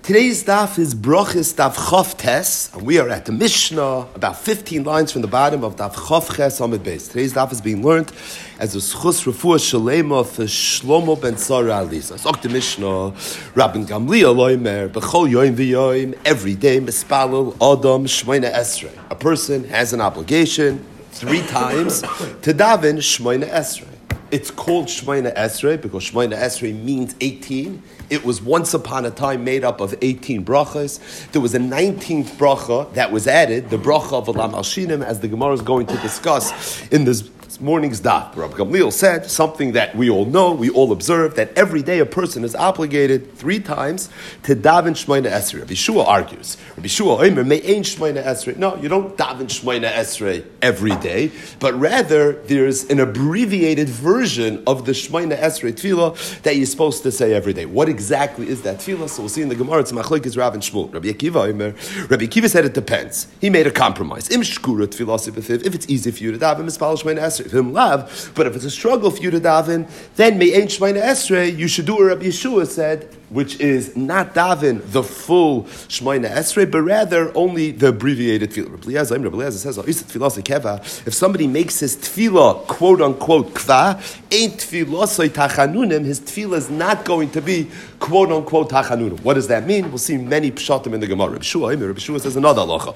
Today's daf is Brochis Daf Chof Tes, and we are at the Mishnah, about 15 lines from the bottom of Daf Chof Ches Amud Beis. Today's daf is being learned as a Schus Refuah Shalema for Shlomo ben Tzara Aliza. So the Mishnah, Rabban Gamliel Oimer, B'chol Yoim V'Yoim, every day, Mispalel Adam Shmoina Esrei. A person has an obligation 3 times to daven Shmoina Esrei. It's called Shmoina Esrei because Shmoina Esrei means 18. It was once upon a time made up of 18 brachas. There was a 19th bracha that was added, the bracha of Olam Al-Shinim, as the Gemara is going to discuss in this morning's daf. Rabbi Gamliel said something that we all know, we all observe, that every day a person is obligated 3 times to daven Shmoina Esrei. Rabbi Shua argues. Rabbi Shua Omer me'ein Shmoina Esrei. No, you don't daven Shmoina Esrei every day, but rather there's an abbreviated version of the Shmoina Esrei tefillah that you're supposed to say every day. What exactly is that tefillah? So we'll see in the Gemara. It's Machlokes Rav and Shmuel. Rabbi Akiva Omer. Rabbi Akiva said it depends. He made a compromise. Im shkura tefillah, if it's easy for you to daven, mispal Shmoina Esrei. Him love, but if it's a struggle for you to daven, then me'ein Shmoina Esrei, you should do what Rabbi Yeshua said, which is not daven the full Shmoina Esrei, but rather only the abbreviated tefillah. Rabbi Eliezer says, if somebody makes his tefillah quote unquote kva, ain't tefillah tachanunim, his tefillah is not going to be quote unquote tachanunim. What does that mean? We'll see many pshatim in the Gemara. Rabbi Shua says another halacha.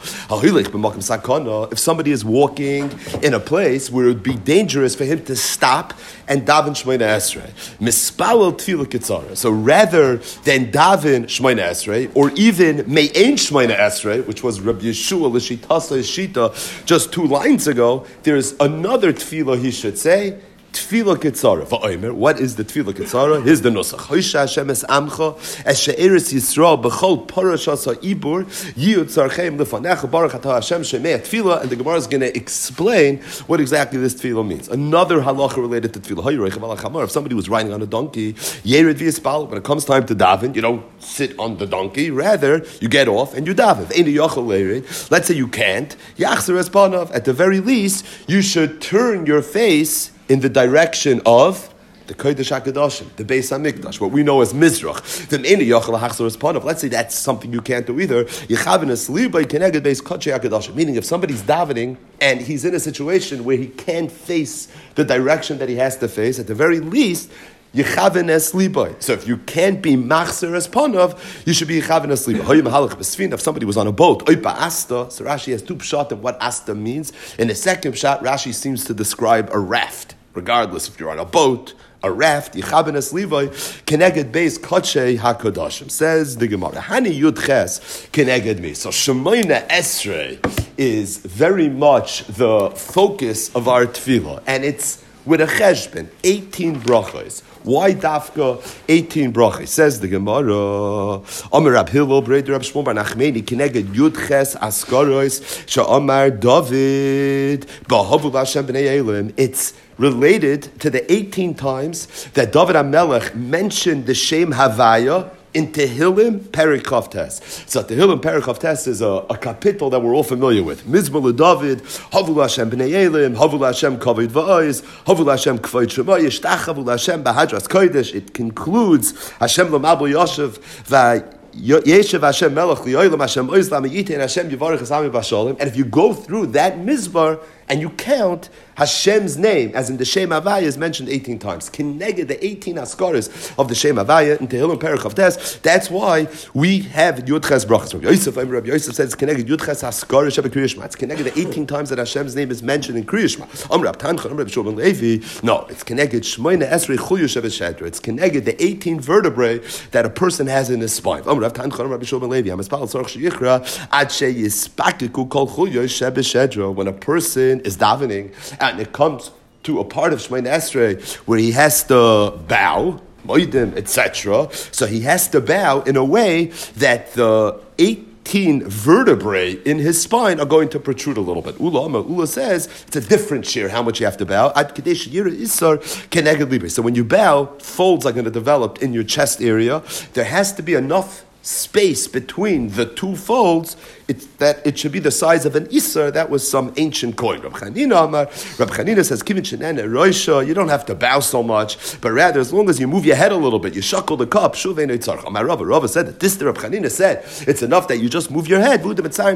If somebody is walking in a place where it would be dangerous for him to stop and daven Shmoina Esrei, mispalel tefillah kitzara. So rather than daven Shmoina Esrei, or even me'ein Shmoina Esrei, which was Rabbi Yeshua l'shitasa shita just 2 lines ago, there's another tefillah he should say. Tefillah Ketzara. Va'omer, what is the Tefillah Ketzara? Here's the nusach. Hoisha Hashem es amcha, es she'eres Yisrael, b'chol parashas ha'ibur, yiyud tzarcheim lefanecha, baruch atah Hashem shemei tefillah, and the Gemara is going to explain what exactly this tefillah means. Another halacha related to tefillah. If somebody was riding on a donkey, yered v'yispal, when it comes time to daven, you don't sit on the donkey, rather, you get off and you daven. Let's say you can't, yachzer es panav, at the very least, you should turn your face in the direction of the Kodesh HaKadoshim, the Beis HaMikdash, what we know as Mizrach. Let's say that's something you can't do either. Meaning if somebody's davening and he's in a situation where he can't face the direction that he has to face, at the very least, Yechaven es libay. So if you can't be machzer es panav, you should be yechaven es libay. If somebody was on a boat, oipa asta, so Rashi has 2 pshat of what asta means. In the second pshat, Rashi seems to describe a raft. Regardless if you're on a boat, a raft, yechaven es libay, keneged beis kotshei hakodashim. Says the Gemara, hani yud ches keneged me. So Shmoina Esrei is very much the focus of our tefillah, and it's with a cheshbon, 18 brachos. Why dafka 18 brachos? Says the Gemara. Amar Rab Hillel, Breder Rab Shmuel bar Nachmeni, kineged Yud Ches Askaros, Sha'amar David, Ba'havu Hashem b'nei Elim. It's related to the 18 times that David HaMelech mentioned the Shem Havaya in Tehillim Perikov Tes. So Tehillim Perikov Tes is a capital that we're all familiar with. Mizmor LeDavid, Havul Hashem B'nei Elim, Havul Hashem Kavod V'ois, Havul Hashem Kvod Shema, Yishtachavu Hashem B'Hadras Kodesh. It concludes Hashem L'Mabul Yoshev Yeshev Hashem Melech Li'olam Hashem Oizlam Yitin Hashem Yivarech Hasami B'Shalom. And if you go through that Mizmor and you count, Hashem's name, as in the Shem Havaya, is mentioned 18 times. Kineged, the 18 Askaras of the Shem Havaya in Tehillim Perich of Tes. That's why we have Yud Ches Brachas. Rabbi Yosef says, Kineged Yud Ches Askaras Sheba Kriya Shema. It's Kineged the 18 times that Hashem's name is mentioned in Kriya Shema. Amrab Tancha, Amrab Shulman Levi. No, it's Kineged Shmoina Esrei Chuyu Sheba Shedra. It's Kineged the 18 vertebrae that a person has in his spine. Amrab Tancha, Amrab Shulman Levi. Amaspal Tzorch Sheyichra Ad She Yispakiku Kol Chuyu Sheba Shedra. When a person is davening, and it comes to a part of Shmoina Esrei where he has to bow, moedim, etc. So he has to bow in a way that the 18 vertebrae in his spine are going to protrude a little bit. Ula says it's a different shear, how much you have to bow. So when you bow, folds are going to develop in your chest area. There has to be enough space between the two folds, it should be the size of an Isser. That was some ancient coin. Rab Chanina says, you don't have to bow so much, but rather as long as you move your head a little bit, you shuckle the cup. Rava said that this, the Rab Chanina said, it's enough that you just move your head.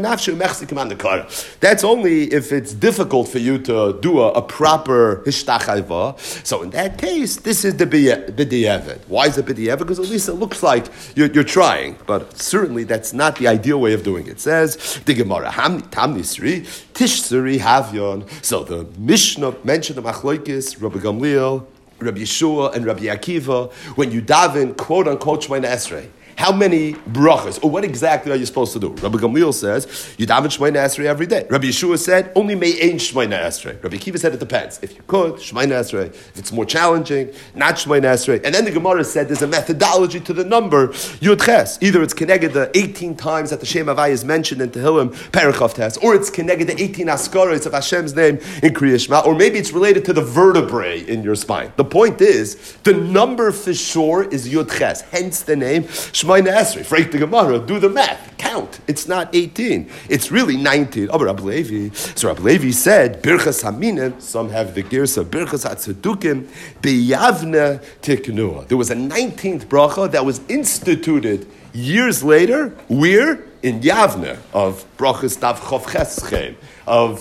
That's only if it's difficult for you to do a proper hishtachayva. So in that case, this is the b'di'evet. Why is it b'di'evet? Because at least it looks like you're trying, but certainly that's not the ideal way of doing it. It says the Gemara, Tamnisri, Tishsuri Havyon. So the Mishnah mentioned the Machloikis, Rabbi Gamliel, Rabbi Yeshua, and Rabbi Akiva when you daven, quote unquote, Shemona Esrei. How many brachas, or what exactly are you supposed to do? Rabbi Gamliel says, you daven Shemona Esrei every day. Rabbi Yeshua said, only me'ein Shemona Esrei. Rabbi Akiva said, it depends. If you could, Shemona Esrei. If it's more challenging, not Shemona Esrei. And then the Gemara said, there's a methodology to the number, Yud Ches. Either it's connected the 18 times that the Shem Havai is mentioned in Tehillim, Perichav Tes, or it's connected the 18 Askaros of Hashem's name in Kriya Shema, or maybe it's related to the vertebrae in your spine. The point is, the number for sure is Yud Ches, hence the name Shemona Esrei. Freak the Gemara, do the math, count. It's not 18, it's really 19. Oh, Rabbi Levi. So Rabbi Levi said, Birchas Haminen, some have the Girsa, Birchas HaTzedukim, B'yavne Tiknua. There was a 19th bracha that was instituted years later, where? In Yavne, of Brachas Tav Chof Cheschem, of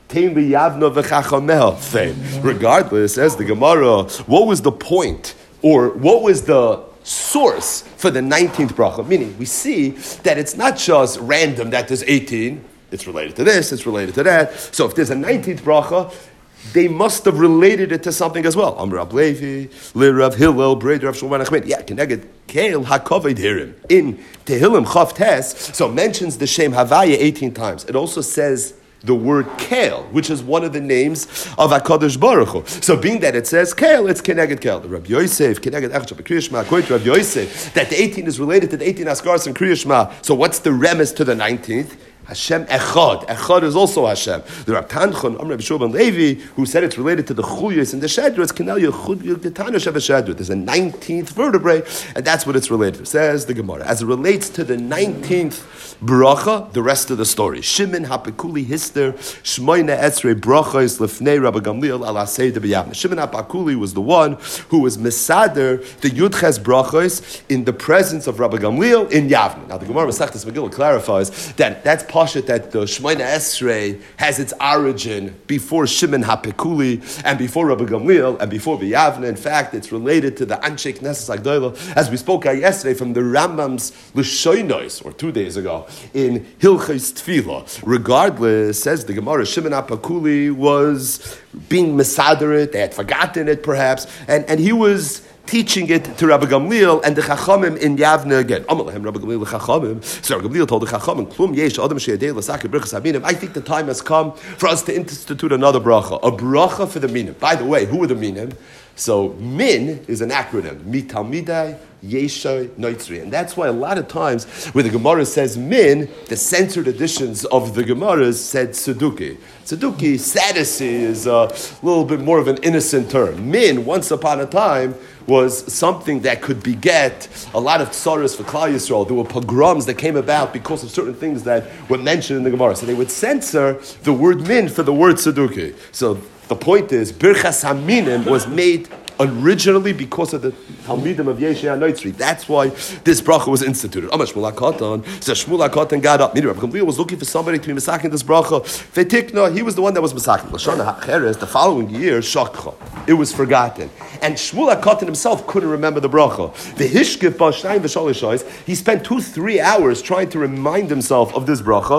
regardless, as the Gemara, what was the point, or what was the source for the 19th bracha? Meaning, we see that it's not just random that there's 18, it's related to this, it's related to that. So if there's a 19th bracha, they must have related it to something as well. Amr Rab Levi, Rav Hillel, Breder Rav Shmuel Nachman. Yeah, Keneged Keil HaKavod Hirim. In Tehillim Chav Tes, so it mentions the Shem Havaya 18 times. It also says the word Kael, which is one of the names of HaKadosh Baruch Hu. So being that it says Kael, it's Keneged Kael. The Rabbi Yosef, Keneged Echad Kriya Shema, according to Rabbi Yosef, that the 18 is related to the 18 Askaros and Kriya Shema. So what's the remes to the 19th? Hashem Echad. Echad is also Hashem. The Rab Tanchon, Amr Rabbi Shua ben Levi, who said it's related to the Chuyos and the Shedra, it's Kenel Yechud Yechutana Shev Shedra. There's a 19th vertebrae, and that's what it's related to. Says the Gemara. As it relates to the 19th bracha, the rest of the story. Shimon HaPekuli Hister, Shmoyne Esrei Brachos Lefnei Rabbi Gamliel Al Asei de B'Yavne. Shimon HaPekuli was the one who was Mesader, the Yudches Brachos, in the presence of Rabbi Gamliel in Yavne. Now the Gemara Masechtas Megillah clarifies that that's Pashat that the Shemona Esrei has its origin before Shimon HaPekuli and before Rabbi Gamliel and before B'Yavne. In fact, it's related to the Anshe Knesses Agdolah, as we spoke yesterday from the Rambam's L'Shoinos, or 2 days ago, in Hilchos Tefillah. Regardless, says the Gemara, Shimon HaPekuli was being mesader, they had forgotten it perhaps, and he was teaching it to Rabbi Gamliel and the Chachamim in Yavne again. Amalahem Rabbi Gamliel the Chachamim. So Rabbi Gamliel told the Chachamim, Klum yesh adam she'yadei l'sakir brachas haminim. I think the time has come for us to institute another bracha, a bracha for the minim. By the way, who are the minim? So min is an acronym. Mitalmidai Yeshay Noitzri. And that's why a lot of times where the Gemara says min, the censored editions of the Gemaras said Tzeduki. Tzeduki, sadisi, is a little bit more of an innocent term. Min, once upon a time, was something that could beget a lot of tsaras for Klal Yisrael. There were pogroms that came about because of certain things that were mentioned in the Gemara. So they would censor the word min for the word Tzeduki. So the point is, Birchas Haminim was made originally because of the Talmidim of Yeshai HaNoitzri. That's why this bracha was instituted. Amar Shmuel HaKatan, so Shmuel HaKatan got up. Rabbi Gamliel was looking for somebody to be masakin this bracha. Fetikna, he was the one that was masakin. Lashana HaCheres, the following year, Shakcha. It was forgotten. And Shmuel HaKatan himself couldn't remember the bracha. V'hishkif b'shnayim v'shalishos, he spent 2-3 hours trying to remind himself of this bracha,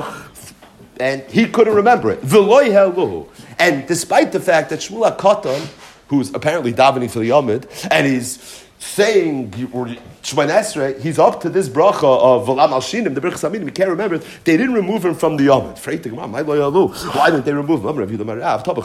and he couldn't remember it. V'loi heluhu. And despite the fact that Shmuel HaKatan, who's apparently davening for the Yomid, and he's saying Shemona Esrei, he's up to this bracha of V'lam al Shinim, the Birchas Haminim, he can't remember it. They didn't remove him from the Yomid. Why didn't they remove him? If the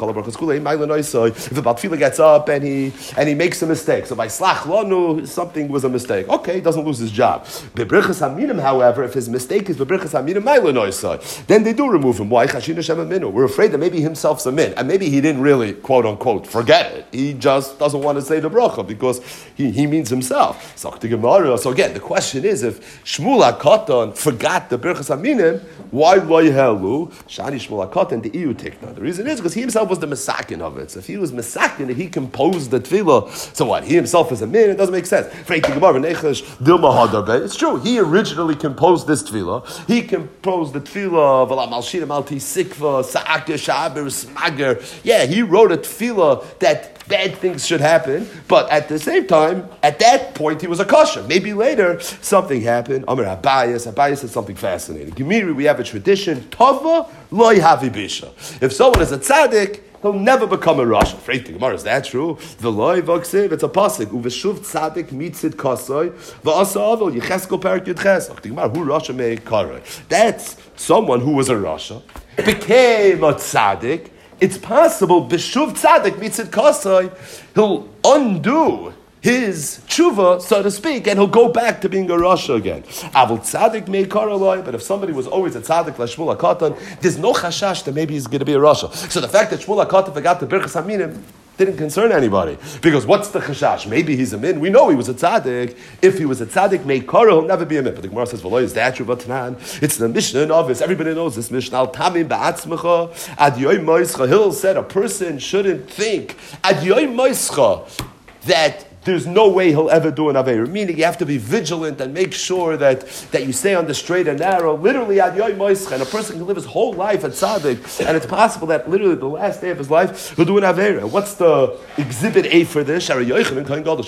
Batfila gets up and he makes a mistake, so by Slach Lanu, something was a mistake. Okay, he doesn't lose his job. Birchas Haminim, however, if his mistake is Birchas Haminim, then they do remove him. Why? We're afraid that maybe he himself's a min, and maybe he didn't really, quote unquote, forget it. He just doesn't want to say the bracha because he means himself. So again, the question is, if Shmuel HaKatan forgot the Birchas Aminim, why helu? Shani Shmuel HaKatan, the EU tikna. The reason is because he himself was the Mesakin of it. So if he was Mesakin, he composed the tefillah. So what? He himself is a min, it doesn't make sense. It's true. He originally composed this tefillah. He composed the tefillah of Malshina Malti Sikva, Sa'aka, Sha'abir, Smager. Yeah, he wrote a tefillah that bad things should happen, but at the same time, at that point, he was a kosher. Maybe later, something happened. Amar Abayas said something fascinating. Gemiri, we have a tradition, Tova loy havi bisha. If someone is a tzaddik, he'll never become a rasha. Freit the Gemara, is that true? The loy v'ksiv, it's a pasuk. Uveshuv tzaddik mitzit kasoi v'asa avol yichesko perik yudches. The Gemara, who rasha mei karoi? That's someone who was a rasha, became a tzaddik. It's possible, B'shuv Tzadik Mitzit Kasai, he'll undo his tshuva, so to speak, and he'll go back to being a rasha again. Avul Tzadik Mei Karaloi, but if somebody was always a Tzadik like Shmuel HaKatan, there's no chashash that maybe he's going to be a rasha. So the fact that Shmuel HaKatan forgot the Birchas Aminim didn't concern anybody. Because what's the chashash? Maybe he's a min. We know he was a tzaddik. If he was a tzaddik, Mei Kara, he'll never be a min. But the Gemara says, "V'lo is that true, V'tanan." It's the Mishnah in Obvious. Everybody knows this Mishnah. Al tamim ba'atzmecha ad yoy moischa. Hill said a person shouldn't think ad yoy moischa that there's no way he'll ever do an Aveira. Meaning you have to be vigilant and make sure that you stay on the straight and narrow. Literally, ad yoy moischa. And a person can live his whole life at tzaddik. And it's possible that literally the last day of his life, he'll do an Aveira. What's the exhibit A for this? Yochanan Kohen Gadol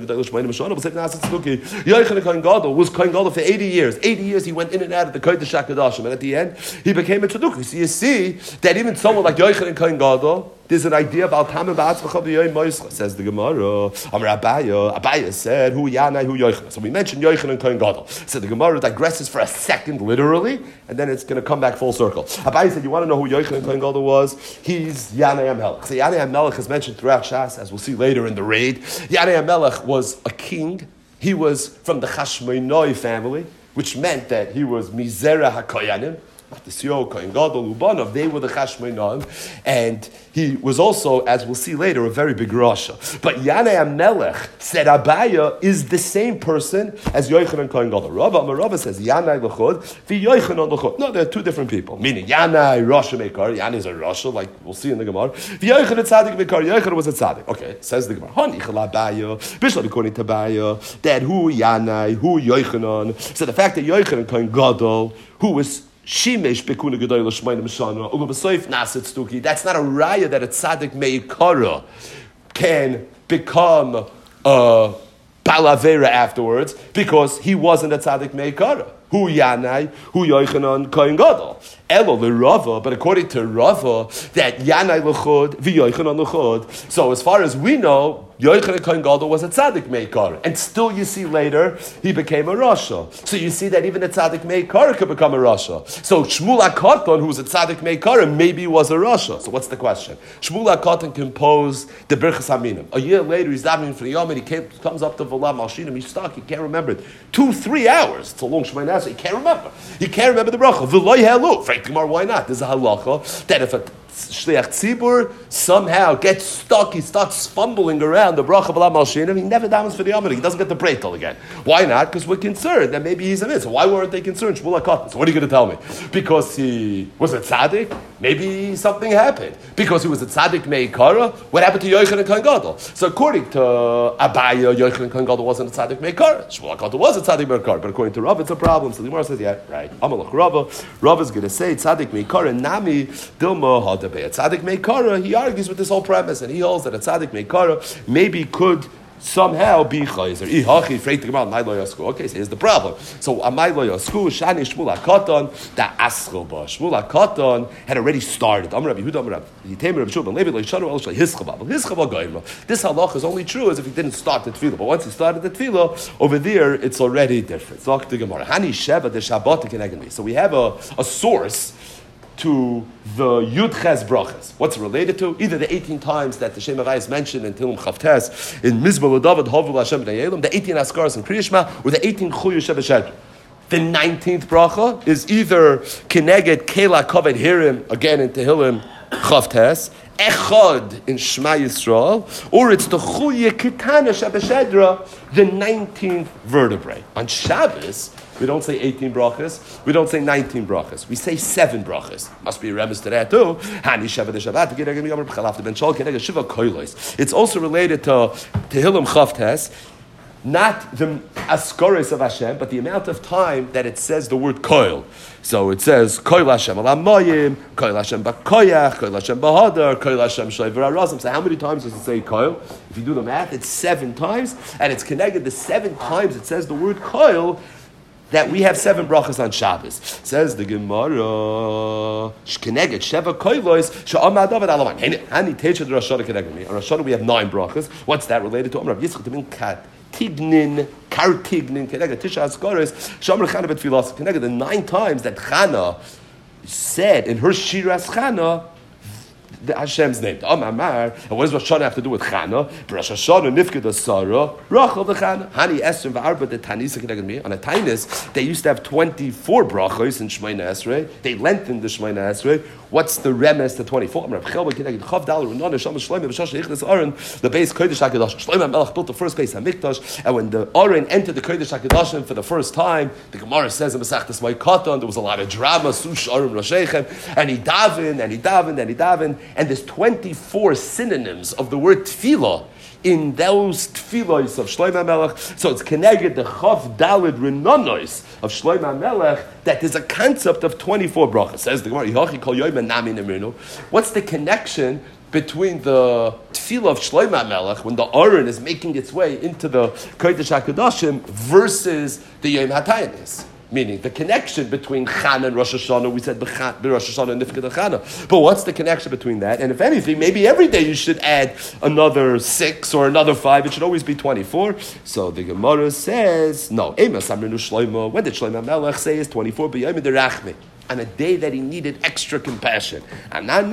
was Kohen Gadol for 80 years. 80 years he went in and out of the Kodesh HaKadoshim. And at the end, he became a tzaddik. So you see that even someone like Yochanan Kohen Gadol, there's an idea about Tamim Ba'atzmacha B'yoy Moischa, says the Gemara. Amar Abaya said, Hu Yanai, Hu Yochanan. So we mentioned Yochanan Kohen Gadol. So the Gemara digresses for a second, literally, and then it's going to come back full circle. Abaya said, you want to know who Yochanan Kohen Gadol was? He's Yanai HaMelech. So Yanai HaMelech is mentioned throughout Shas, as we'll see later in the raid. Yanai HaMelech was a king. He was from the Chashmonai family, which meant that he was Mizera HaKoyanim. Kohen Gadol, Ubanov, they were the Chashmonaim, and he was also, as we'll see later, a very big rasha. But Yanai HaMelech said Abaya is the same person as Yochanan Kohen Gadol. Rava says Yanai L'chod, Yochanan L'chod. No, they're two different people. Meaning Yanai Rasha Meikar, Yanai is a rasha, like we'll see in the Gemara. Yochanan Tzadik Meikar, Yochanan was a Tzadik. Okay, says the Gemara. Hani Chal Abaya, Bishlam according to Abaya, that who Yanai, who Yochanan. So the fact that Yochanan Kohen Gadol, who was Shimesh Bekuna Gedoyla Shmayim Shana Ubasoif Nasit Stuki. That's not a raya that a tzaddik meikara can become a balavera afterwards because he wasn't a tzaddik meikara. Hu Yanai, Hu Yochanan Kohen Gadol. Elo Rava, but according to Rava, that Yanai L'chod, V'Yochanan L'chod. So as far as we know, Yochanan Kohen Gadol was a tzaddik meikar, and still you see later he became a rasha. So you see that even a tzaddik meikar could become a rasha. So Shmuel HaKatan, who was a tzaddik meikar, maybe was a rasha. So what's the question? Shmuel HaKatan composed the Birchas Aminim. A year later, he's davening for the Yom, and he comes up to V'la Malshinim. He's stuck. He can't remember it. 2-3 hours. It's a long Shemoneh. He can't remember. He can't remember the bracha. V'lo yehelu. Frank Gemara, why not? There's a halacha that if a Shliach Tzibur somehow gets stuck, he starts fumbling around the bracha b'lam al shinim, he never davens for the Amid, he doesn't get the breitel again. Why not? Because we're concerned that maybe he's a mitzvah. Why weren't they concerned? Shmuel HaKatan. So what are you going to tell me? Because he was a tzaddik? Maybe something happened. Because he was a tzaddik meikara? What happened to Yochanan Kohen Gadol? So according to Abaya, Yochanan Kohen Gadol wasn't a tzaddik meikara. Shmuel HaKatan was a tzaddik meikara, but according to Rav, it's a problem. So the Gemara says, yeah, right. Amalach Rava. Rav is going to say tzaddik meikara nami dilma hadabe. A tzaddik meikara, he argues with this whole premise, and he holds that a tzaddik meikara maybe could somehow be chayzer. Okay, so here's the problem. So amay lo yasku shani Shmuel HaKatan da aschel ba. Shmuel HaKatan had already started. Amar Rabbi Yehuda, Amar Rabbi Yitemir, Rabbi Shmuel, Levi lo yishanu el shay hischaba. Hischaba goyma. This halach is only true as if he didn't start the tefillah. But once he started the tefillah, over there it's already different. So we have a source to the Yud Ches Brachas. What's it related to? Either the 18 times that the Shem Havai is mentioned in Tilum Chavtes, in Mizbah David, Hovul Hashem B'nai Elam, the 18 Askaras in Kriyishma, or the 18 Chuyu Shebeshedr. The 19th bracha is either Keneged Kela Kaved Hirim, again in Tehillim Chavtes, Echad in Shema Yisrael, or it's the Chuya Kitana Shabashedra, the 19th vertebrae. On Shabbos, we don't say 18 brachas, we don't say 19 brachas, we say 7 brachas. Must be a remes to that too. It's also related to Tehillim Chavtes, not the askores of Hashem, but the amount of time that it says the word koil. So it says koil Hashem al hamayim, koil Hashem b'koyach, koil Hashem b'hadar, koil Hashem shleiv v'arazim. So how many times does it say koil? If you do the math, it's 7 times, and it's connected the 7 times it says the word koil, that we have 7 brachas on Shabbos. Says the Gemara, Shkeneged Sheva Koilos Sha'amad David Alavan. Hani Teichet Rosh Hashanah Keneged me. On Rosh Hashanah we have 9 brachas. What's that related to? Amrav Yitzchak Tamin Tignin, Kartignin, Keneged Tisha Askores Shamar Chana Bet Filas Keneged. The 9 times that Chana said in her Shiras Chana the Hashem's name. And what does Rosh Hashanah have to do with Chana? Rosh Hashanah Nifked Sarah Rachel the Chana Hani Esrim v'Arba the Tanisa Keneged me. On a Tainus they used to have 24 brachos in Shemona Esrei. They lengthened the Shemona Esrei. What's the remes to 24? The base Kodesh HaKadosh. Shlomo Melech built the first base HaMikdash, and when the Aron entered the Kodesh HaKadoshim for the first time, the Gemara says in Masechtas Moikatan, there was a lot of drama, Sush Aron Roshechem, and he davened, and there's 24 synonyms of the word tefillah in those tefillos of Shlomo Melech. So it's connected the Chav Dalid Renonos of Shlomo Melech, that there's a concept of 24 brachas. Says the Gemara, what's the connection between the tefillah of Shlomo Melech when the Aron is making its way into the Kodesh HaKadoshim versus the Yom HaTaynis? Meaning the connection between Chana and Rosh Hashanah, we said Rosh Hashanah and Nifked Chana. But what's the connection between that? And if anything, maybe every day you should add another 6 or another 5. It should always be 24. So the Gemara says, no. When did Shlomo Melech say is 24? On a day that he needed extra compassion. And that's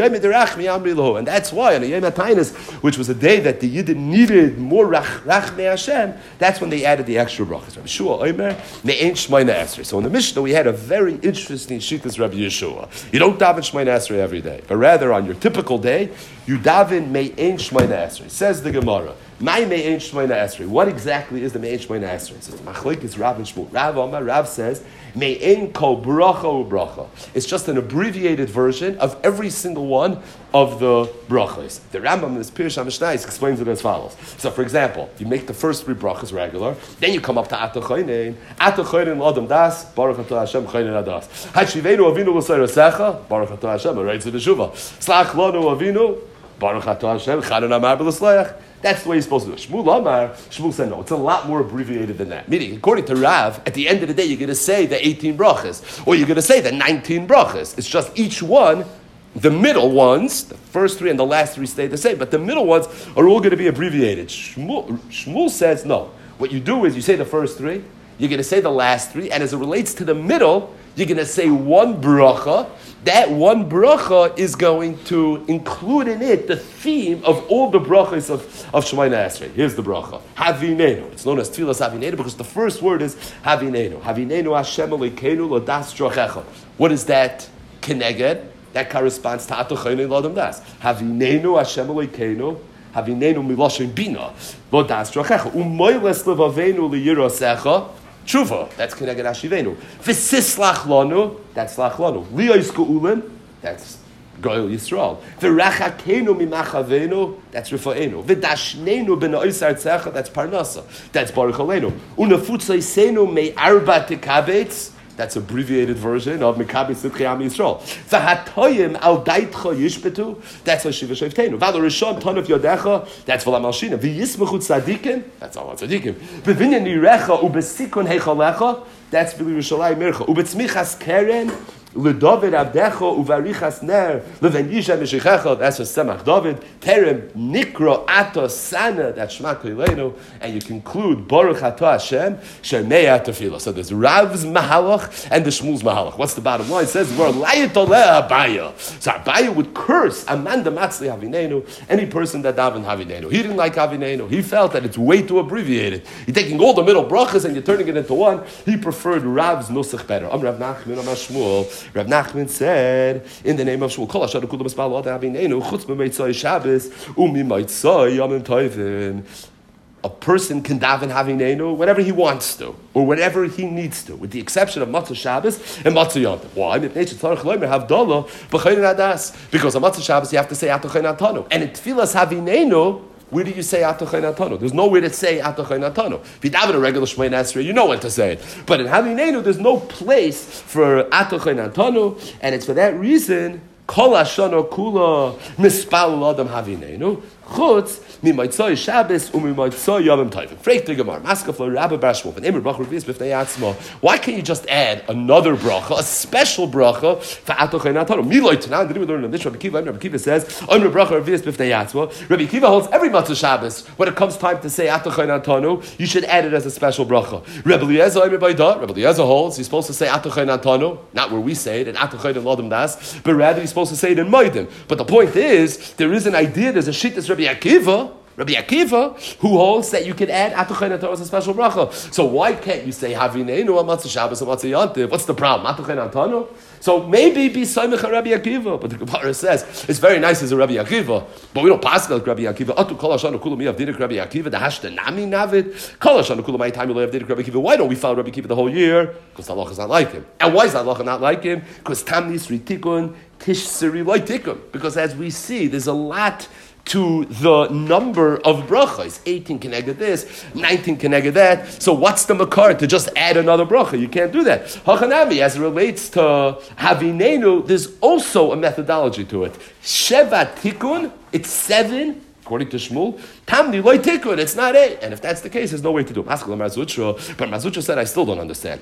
why on a Yom HaTainis, which was a day that the Yidden needed more Rachmei Hashem, that's when they added the extra brachas. Rabbi Yeshua Omer, Me'en Shmona Esrei. So in the Mishnah, we had a very interesting shittas Rabbi Yeshua. You don't daven Shmona Esrei every day, but rather on your typical day, you daven Me'en Shmona Esrei. Says the Gemara, My Me'en Shmona Esrei. What exactly is the Me'en Shmona Esrei? It says, Machlik is Rav and Shmuel. Rav says, Me'en kol bracha u'bracha. It's just an abbreviated version of every single one of the brachas. The Rambam in this Pirush HaMishnayos explains it as follows. So, for example, you make the first 3 brachas regular, then you come up to Ata Choynein l'Adam Das, Baruch Atah Hashem Choynein Adas. Hashivenu Avinu l'Sayr Secha, Baruch Atah Hashem Areitzu B'Shuva. Slach Lanu Avinu, Baruch Atah Hashem Chanan Amar B'L'Slayach. That's the way you're supposed to do it. Shmuel said no, it's a lot more abbreviated than that. Meaning, according to Rav, at the end of the day, you're going to say the 18 brachas, or you're going to say the 19 brachas. It's just each one, the middle ones, the first 3 and the last 3 stay the same, but the middle ones are all going to be abbreviated. Shmuel says no. What you do is you say the first 3, you're going to say the last 3, and as it relates to the middle, you're going to say one bracha. That one bracha is going to include in it the theme of all the brachas of Shemona Esrei. Here's the bracha. Havinenu. It's known as Tfilas Havinenu because the first word is Havinenu. Havinenu Hashem Elokeinu L'das Drochecha. What is that keneged? That corresponds to Ata Choynein l'Adam Das. Havinenu Hashem Elokeinu. Havinenu Miloshin Bina. L'das Drochecha. Umoyles Levavenu L'Yirosecha. Tshuva, that's Keneged Hashivenu. V'sislach lanu, that's Slach lanu. Li'os ge'ulim, that's Goel Yisrael. V'rachakenu mimachavenu, that's Rifa'enu. V'dashnenu b'na'is artzecha, that's Parnasa, that's Baruch Aleinu. U'nefutzaisenu me'arba tekabetz, that's abbreviated version of Mekabel Sidchei Am Yisrael. V'hatoyim al daitcha yishpetu, that's Hashiva Sheftenu. V'al Rishon ton of Yodecha, that's V'lam Alshina. V'yismechu tzadikim, that's all tzadikim. V'vinyan nirecha u'besikon heichalecha, that's V'li Rishalai Mircha. U'betzmichas keren, L'David Abdecha Uvarichas Ner L'Venisha Mishichecha, that's a Semach David. Terem Nikra Ato Sana, that's Shema Koilenu, and you conclude Baruch Atah Hashem Shemei Atafila. So there's Rav's Mahalach and the Shmuel's Mahalach. What's the bottom line? It says we're Layit Oleh Abaya. So Abaya would curse Amanda Matzli Havinenu, any person that davened Havinenu. He didn't like Havinenu. He felt that it's way too abbreviated. You're taking all the middle brachas and you're turning it into one. He preferred Rav's Nusach better. Rav Nachman, Shmuel. Rav Nachman said, in the name of Shmuel, Kol Hashana Kula Mispal Havineinu, Chutz B'Meitzai Shabbos, U'Mimeitzai Yomim Tovim. A person can daven Havineinu whenever he wants to, or whenever he needs to, with the exception of Matzah Shabbos and Matzah Yom Tov. Why? Because on Matzah Shabbos you have to say Atochen Atanu. And in Tfilas Havineinu, where do you say Atochen Atanu? There's nowhere to say Atochen Atanu. If you daven a regular Shemay Esrei, you know when to say it. But in Havineinu, there's no place for Atochen Atanu, and it's for that reason, Kol Hashana Kula Mispal Adam Havineinu, Chutz Mimaitzai Shabbos Umimaitzai Yomim Tovim. Freit the Gemara, Maskaflo Rabbi Bar Shmuel, and Emer Bracha Revius B'fnei Atzma. Why can't you just add another bracha, a special bracha for Atochen Atanu? Miloi Tanan, didn't we learn in this? Rabbi Kiva says, Emer Bracha Revius B'fnei Atzma. Rabbi Kiva holds every Matzah Shabbos. When it comes time to say Atochen Atanu, you should add it as a special bracha. Rabbi Eliezer Emer Baidah. Rabbi Eliezer holds you're supposed to say Atochen Atanu, not where we say it, in Atochen L'Adam Das, but rather you're supposed to say it in Moedim. But the point is, there is an idea, there's a shittas Rabbi Akiva, who holds that you can add Atochen Atanu as a special bracha. So why can't you say Havineinu on Matzah Shabbos or Matzah Yom Tov? What's the problem? Atochen Atanu? So maybe be Soimech Rabbi Akiva. But the Gemara says, it's very nice as a Rabbi Akiva, but we don't pass like Rabbi Akiva. Atu Kol Hashana Kula Miyav Didik Rabbi Akiva, the Hashtanami Navid. Kol Hashana Kula Mai Time Miyav Didik Rabbi Akiva. Why don't we follow Rabbi Akiva the whole year? Because the halacha is not like him. And why is the halacha not like him? Because Tamnis Ritikun, Tish Siri Loitikun. Because as we see, there's a lot to the number of brachas. 18 connected this, 19 connected that. So what's the makar to just add another bracha? You can't do that. Hachanami, as it relates to Havineinu, there's also a methodology to it. Sheva tikun, it's 7, according to Shmuel. Tamni loy tikun, it's not 8. And if that's the case, there's no way to do it. But Mazutra said, I still don't understand.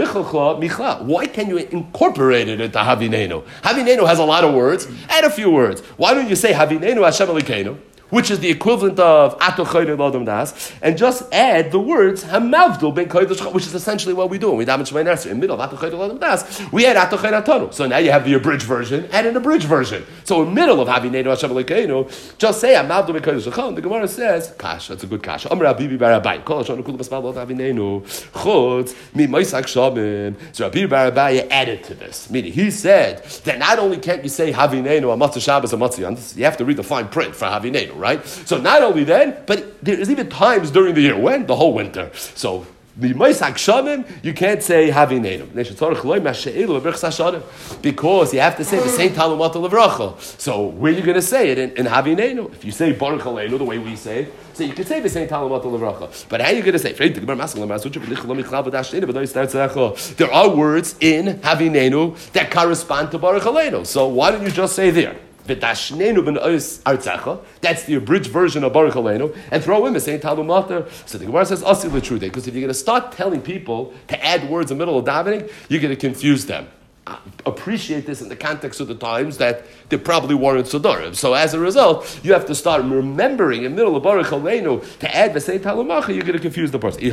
Why can you incorporate it into Havineinu? Havineinu has a lot of words. Add a few words. Why don't you say Havineinu Hashem Elokeinu, which is the equivalent of Atochen L'Adam Das, and just add the words Hamavdul Ben Kodesh, which is essentially what we do. We daven Shemay Esrei in the middle of Atochen L'Adam Das. We add Atochen Atanu. So now you have the abridged version. Add an abridged version. So in the middle of Havineinu Hashem Elokeinu, just say Hamavdul Ben Kodesh. The Gemara says, Kasha, that's a good Kasha. Amar Abibi Barabai. Kol Hashana Kula Basmal Havineinu. Chutz Mi Maisak Shamim. So Abibi Barabai added to this. Meaning he said that not only can't you say Havineinu on Matzah Shabbos and Matzah Yom, you have to read the fine print for Havineinu. Right? So not only then, but there's even times during the year. When? The whole winter. So the Maisak Shamim, you can't say Havineinu. Because you have to say the same Talumat Levracha. So where are you going to say it? In Havineinu. If you say Baruch Aleinu, the way we say it, so you can say the same Talumat Levracha. But how are you going to say? There are words in Havineinu that correspond to Baruch Aleinu. So why don't you just say there? That's the abridged version of Baruch Aleinu, and throw in the same Talmud. So the Gemara says Asi L'Trude, because if you're going to start telling people to add words in the middle of davening, you're going to confuse them. Appreciate this in the context of the times that they probably weren't Sodarim. So as a result, you have to start remembering in the middle of Baruch Aleinu to add the same Talamacha, you're going to confuse the person.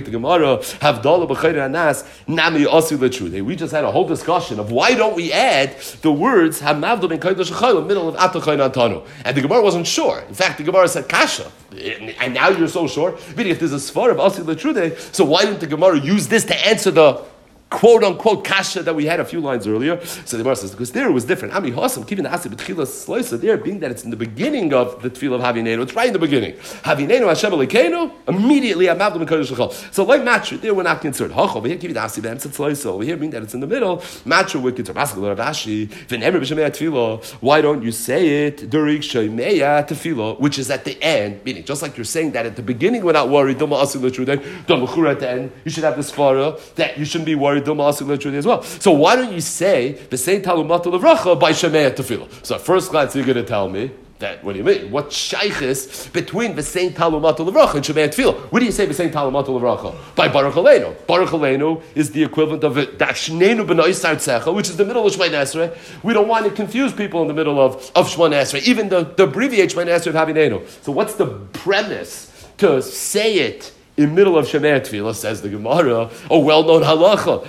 We just had a whole discussion of why don't we add the words Hamavdul Ben Kodesh Chayil in the middle of Atochen Atanu. And the Gemara wasn't sure. In fact, the Gemara said Kasha. And now you're so sure. But if there's a Svar of Asi L'Trude, so why didn't the Gemara use this to answer the quote-unquote kasha that we had a few lines earlier? So the Gemara says, because there it was different. Ami Hasam, keeping the Asi B'tchilas Slicer there, being that it's in the beginning of the Tefillah of Havineinu, it's right in the beginning. Havineinu Hashem Elokeinu, immediately Hamavdul Ben Kodesh Chayil. So like Matra, there we're not concerned. Hach, over here, keeping the Asi B'emtzat Slicer. Over here, being that it's in the middle, Matra, we're concerned. Maskal Rav Ashi, V'nemer B'Shemei Tefillah, why don't you say it during Shemei Tefillah, which is at the end, meaning just like you're saying that at the beginning we're not worried, Doma Asi L'Trude, Doma Chura at the end, you should have this Svara, that you shouldn't be worried, as well. So why don't you say the same Talumat Levracha by Shemei Tefillah? So at first glance you're going to tell me that, what do you mean? What shaykhis between the same Talumat Levracha and Shemei Tefillah? What do you say the same Talumat Levracha? By Baruch Aleinu. Baruch Aleinu is the equivalent of Dashnenu B'nai Sartzecha, which is the middle of Shemei Esrei. We don't want to confuse people in the middle of Shemei Esrei, even the abbreviate Shemei Esrei of Havineinu. So what's the premise to say it in middle of Shemei Tefillah? Says the Gemara, a well-known halacha.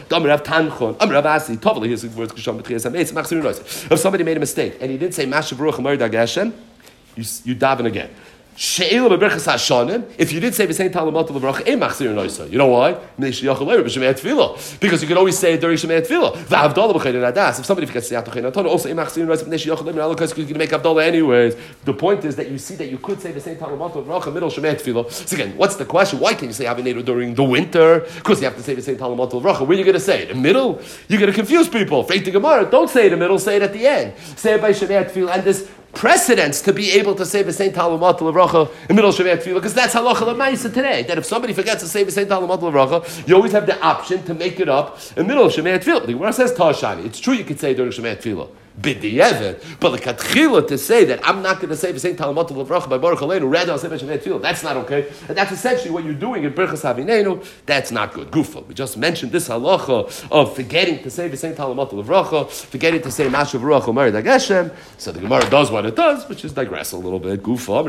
If somebody made a mistake and he didn't say Mashav Baruch Amar Dag Hashem, you daven again. If you did say V'sein Talamat L'Bracha, Ein Machzir Noisa. You know why? Because you can always say it during Shemei Tefillah. If somebody forgets to say Atochein Atonu, also Ein Machzir Noisa, because you can make Havdalah anyways. The point is that you see that you could say V'sein Talamat L'Bracha middle Shemei Tefillah. So again, what's the question? Why can't you say Avinenu during the winter? Because you have to say V'sein Talamat L'Bracha. Where are you going to say it? In the middle? You're going to confuse people. Freit the Gemara, don't say it in the middle, say it at the end. Say it by Shemei Tefillah. And this precedence to be able to say V'sein Talamat L'Bracha in the middle of Shemei Tefillah, because that's halacha l'maisa today. That if somebody forgets to say V'sein Talamat L'Bracha, you always have the option to make it up in the middle of Shemei Tefillah. The Gemara says Tashani. It's true you could say during Shemei Tefillah. B'di'evet, but the katchila to say that I'm not going to say V'sein Talamat L'Bracha by Baruch Aleinu, rather I'll say Shemei Tefillah. That's not okay, and that's essentially what you're doing in Birchas Havinenu. That's not good. Gufa. We just mentioned this halacha of forgetting to say V'sein Talamat L'Bracha, forgetting to say Mashav Ruach Omer Dageshem. So the Gemara does what it does, which is digress a little bit. Gufa.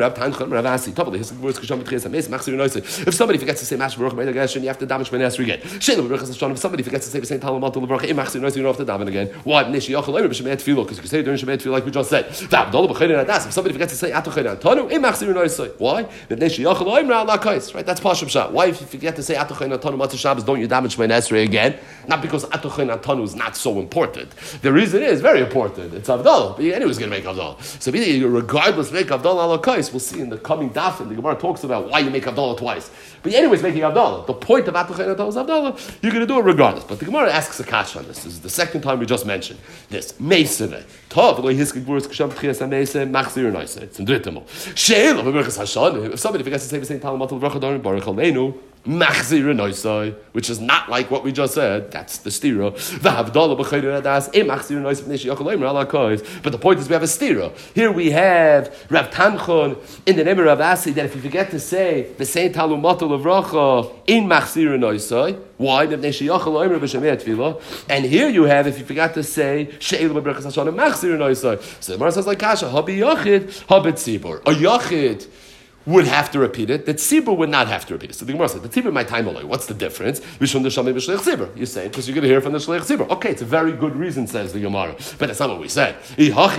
If somebody forgets to say Mashav Ruach Omer Dageshem, you have to damage Shemei again. If somebody forgets to say V'sein Talamat L'Bracha, you don't have to daven again. Why? Because you can say during Shemei Tefillah like we just said. If somebody forgets to say Atochein Atonu, why? Right? That's Pashim Shah. Why, if you forget to say Atochein Atonu Matzah Shabbos, don't you damage Shemei Esrei again? Not because Atochein Atonu is not so important. The reason is very important. It's Havdalah. But anyone's going to make Havdalah. So regardless, make Havdalah ala Kais. We'll see in the coming daf, and the Gemara talks about why you make Havdalah twice. But anyways, making Havdalah. The point of Atochein Atonu is Havdalah. You're going to do it regardless. But the Gemara asks a kasha on this. This is the second time we just mentioned this. Meiseve. Tov, it's in Drittamol. If somebody forgets to say the same Talamat L'Bracha during Baruch Aleinu, Machzir Noisai, which is not like what we just said. That's the stira. But the point is we have a stira. Here we have Rav Tanchon in the name of Rav Asi that if you forget to say the same Talamat L'Bracha in Machzir Noisai, why? And here you have, if you forgot to say She'el B'Berachas Hashanah Machzir Noisai. So the Gemara says like Kasha, Habi Yachid, Habit Tzibur. A Yachid would have to repeat it. The tzibur would not have to repeat it. So the Gemara said, the tzibur might time away. What's the difference? You're saying because you're going to hear from the shleich tzibur. Okay, it's a very good reason, says the Gemara. But that's not what we said. Meaning, it's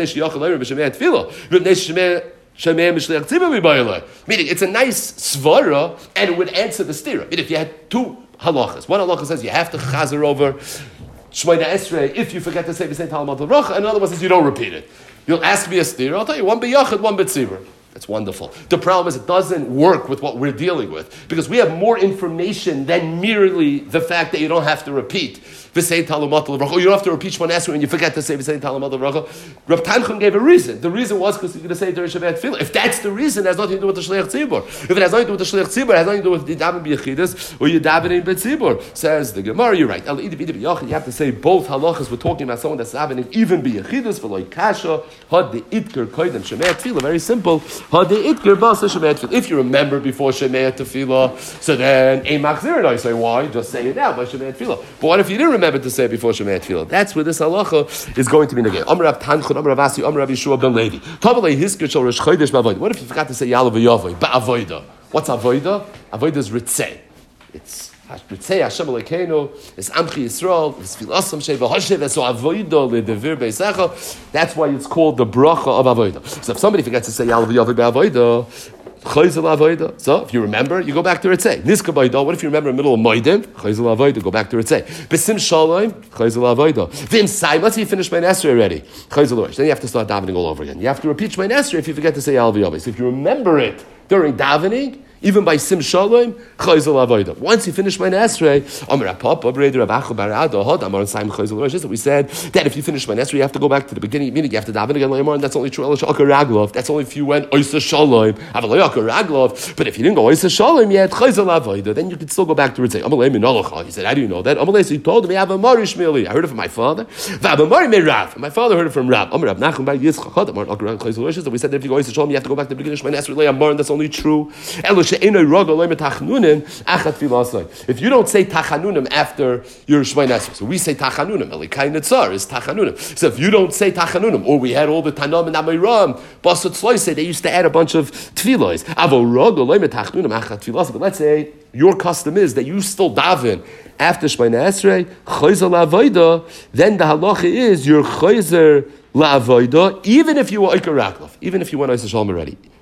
a nice svara, and it would answer the stira. I mean, if you had two halachas. One halacha says you have to chazer over Shemona Esrei if you forget to say the same Talamat L'Bracha, and another one says you don't repeat it. You'll ask me a stira, I'll tell you, one b'yachid, one b'tzibur. That's wonderful. The problem is it doesn't work with what we're dealing with because we have more information than merely the fact that you don't have to repeat V'sein Talamat L'Bracha, or you don't have to repeat Shemona Esrei and you forget to say V'sein Talamat L'Bracha. Rav Tanchon gave a reason. The reason was because you're going to say it during Shabbat Tefillah. If that's the reason, it has nothing to do with the Shleich Tzibur. If it has nothing to do with the Shleich Tzibur, it has nothing to do with the Daven B'Yechidus or you Daven in B'Tzibur. Says the Gemara, you're right. You have to say both halachas. We're talking about someone that's davening even B'Yechidus v'lo kasha had the itker koydem Shabbat Tefillah. Very simple. Had the itker basa Shabbat Tefillah. If you remember before Shabbat Tefillah, so then a machzir. I say why? Just say it now by Shabbat Tefillah. But what if you didn't remember to say it before Shabbat Tefillah? That's where this halacha is going to be negated. Amar Rav Tanchon, Amar Rav Asi, Amar Rav Yeshua ben Levi. Tabalei hisker shel Rosh Chodesh ba'avodah. What if you forgot to say Yalav v'Yavoy ba'avodah? What's avodah? Avodah is ritzeh. It's ritzeh Hashem Elokeinu. It's Amchi Yisrael. It's Filasam Sheva Hashem. So avodah leDevir Beisecha. That's why it's called the bracha of avodah. So if somebody forgets to say Yalav v'Yavoy ba'avodah, so if you remember, you go back to Ritzei. Niska Baidah, what if you remember in the middle of Moedim? Chayzel Avodah, go back to Ritzei. Besim Shalom, Chayzel Avodah. Vim Sai, let's say you finished Shemona Esrei already. Chayzel Avodah. Then you have to start davening all over again. You have to repeat Shemona Esrei if you forget to say Al V'Yavos. So if you remember it during davening, even by Sim Shalom, Chayzel Avodah. Once you finish Shemona Esrei, we said that if you finish Shemona Esrei, you have to go back to the beginning, meaning you have to daven again, and that's only true. That's only if you went Oysa Shalom. But if you didn't go Oysa Shalom yet, Chayzel Avodah, then you could still go back to it. He said, how do you know that? So he told me, I heard it from my father. My father heard it from Rab. We said that if you go Oysa Shalom, you have to go back to the beginning of Shemona Esrei, and that's only true. If you don't say tachanunim after your Shemona Esrei, so we say tachanunim. Elikai Netzar is tachanunim. So if you don't say tachanunim, or we had all the Tanam and Amiram, Basut Tzloisei, they used to add a bunch of tefillos. But let's say your custom is that you still daven after Shemona Esrei, chayzer la'avodah, then the halacha is your chayzer la'avodah, even if you were Iker Raklov, even if you went Oysa Shalom already.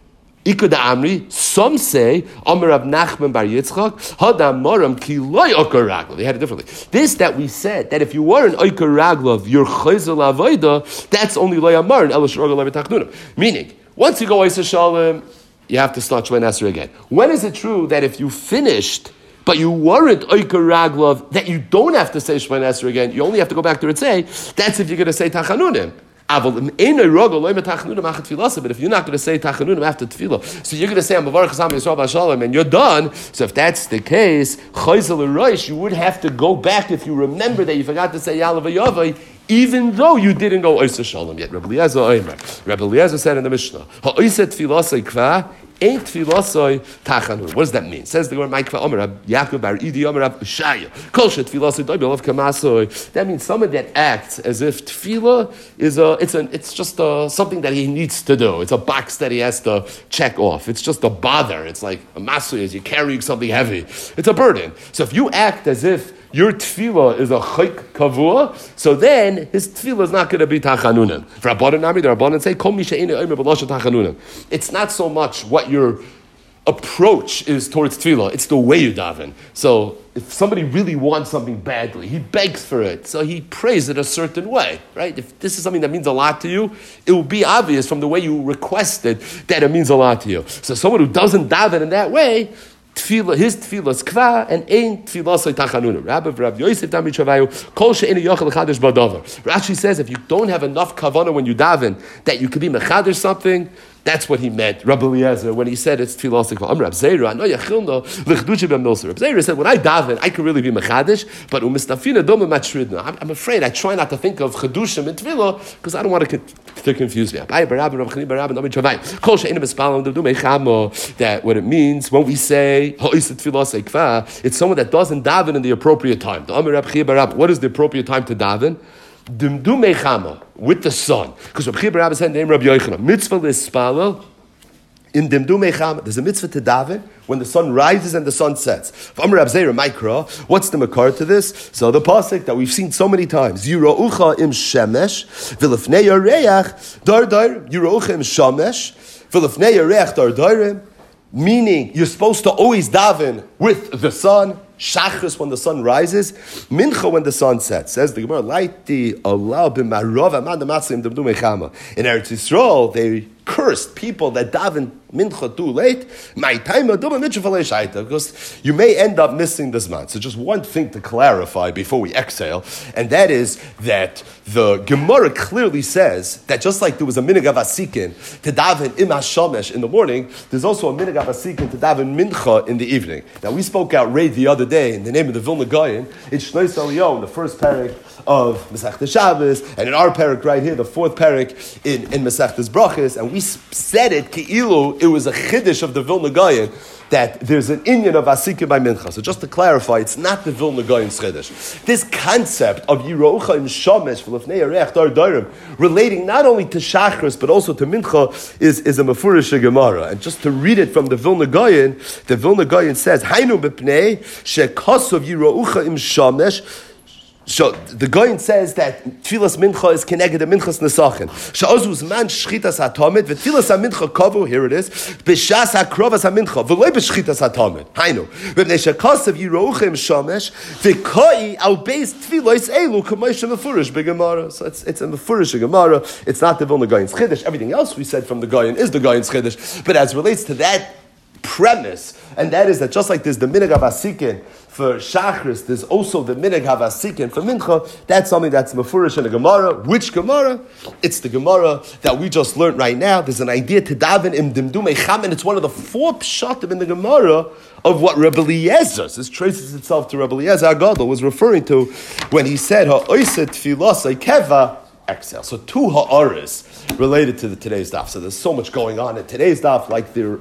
Ikuda Amri, some say, Amar Rav Nachman Bar Yitzchak, Hadam Maram Ki Loi Oker Raglav. They had it differently. This that we said, that if you were an Oker Raglav, you're Chayzel Avoida, that's only Loi Amar and Elish Rogel Tachnuna. Meaning, once you go Isa Shalom, you have to start Shwein Esrei again. When is it true that if you finished, but you weren't Oker Raglav, that you don't have to say Shwein Esrei again, you only have to go back to Ritzei? That's if you're going to say Tachanunim. But if you're not going to say tachanunim after tefillah, so you're going to say I'm Mavarach Hasam Yisrael B'Shalom, and you're done. So if that's the case, Chayzel Roish, you would have to go back if you remember that you forgot to say Yalav Yavai, even though you didn't go Oysa Shalom yet. Rabbi Eliezer said in the Mishnah, Ha'oysa tefillah kva ain't tefillah tachanun. What does that mean? Says the Gemara, Ma'ikva Omer Yaakov Bar Idi Omer Shaya Kol she tefillah doibil of kamasoy. That means someone that acts as if tefillah is it's just something that he needs to do. It's a box that he has to check off. It's just a bother. It's like a masoy as you're carrying something heavy. It's a burden. So if you act as if your tefillah is a chayk kavua, so then his tefillah is not going to be tachanunim. For Rabbanan Nami, the Rabbanan say, Kol mi she'einu omer b'lashon tachanunim. It's not so much what your approach is towards tefillah, it's the way you daven. So if somebody really wants something badly, he begs for it, so he prays it a certain way, right? If this is something that means a lot to you, it will be obvious from the way you requested that it means a lot to you. So someone who doesn't daven in that way, his tefillah is kva and ain't tefillah soy tachanuna. Rabbi Yosef Dami Chavayu kol she'enu yochel chadash badavar. Rashi says if you don't have enough kavana when you daven that you could be mechadash something, that's what he meant, Rabbi Eliezer, when he said it's tefillah soy kva. Rabbi Zeira, no yachilno lechdusha b'milser. Rabbi Zeira said when I daven, I could really be mechadash, but umistafina doma matshridna. I'm afraid I try not to think of chedushim in tefillah because I don't want to confuse me. That what it means when we say it's someone that doesn't daven in the appropriate time. What is the appropriate time to daven? With the sun. Because Rabbi Rabbi said name Rabbi Yochanan. Mitzvah lispalel in Dimdumei Chama. There's a mitzvah to daven when the sun rises and the sun sets. What's the makar to this? So the pasuk that we've seen so many times. Yiraucha im shemesh v'lefnei yareach dar dar. Yiraucha im shemesh v'lefnei yareach dar darim. Meaning, you're supposed to always daven with the sun, shachris when the sun rises, mincha when the sun sets. Says the Gemara, Laiti Allah b'marov amad amatzim d'mdu mechama. In Eretz Yisrael, they cursed people that daven mincha too late. My time because you may end up missing this month. So just one thing to clarify before we exhale, and that is that the Gemara clearly says that just like there was a minhag of asikin to daven im hashamesh in the morning, there's also a minhag of asikin to daven mincha in the evening. Now we spoke out Ray the other day in the name of the Vilna Gaon. It's Shneis Eliyahu in the first parak of Masechtas Shabbos, and in our parak right here, the fourth parak in Masechtas Brachos, and we said it keilu it was a chiddush of the Vilna Gaon that there's an inyan of asikim by mincha. So just to clarify, it's not the Vilna Gaon's chiddush. This concept of yirocha im shamesh v'lefnei yareach dar darim relating not only to shachris but also to mincha is a mefurish Gemara. And just to read it from the Vilna Gaon says Hainu b'pnei shekosov yirocha im shamesh. So the Goyin says that Tfilas Mincha is connected to Minchas Nesachin. Sha'ozus man shchitas hatomid v'Tfilas hamincha kavu. Here it is. B'shas hakrovas hamincha v'loy b'shchitas hatomid. Hainu. V'bnei shekasav yirouchim shamesh v'koi al beis Tfilos elu k'moisha mefurish b'Gemara. So it's a mefurish Gemara. It's not the Vilna Goyin's chiddush. Everything else we said from the Goyin is the Goyin's chiddush. But as relates to that premise, and that is that just like there's the minhag of asikin for shachris, there's also the minhag of asikin for mincha. That's something that's mefurish in the Gemara. Which Gemara? It's the Gemara that we just learned right now. There's an idea to daven im dimdumei cham, and it's one of the 4 pshatim in the Gemara of what Rabbi Eliezer, this traces itself to Rabbi Eliezer Agadol, was referring to when he said ha'oiset tfilasei keva. Exhale. So 2 ha'aris related to today's daf. So there's so much going on in today's daf, like there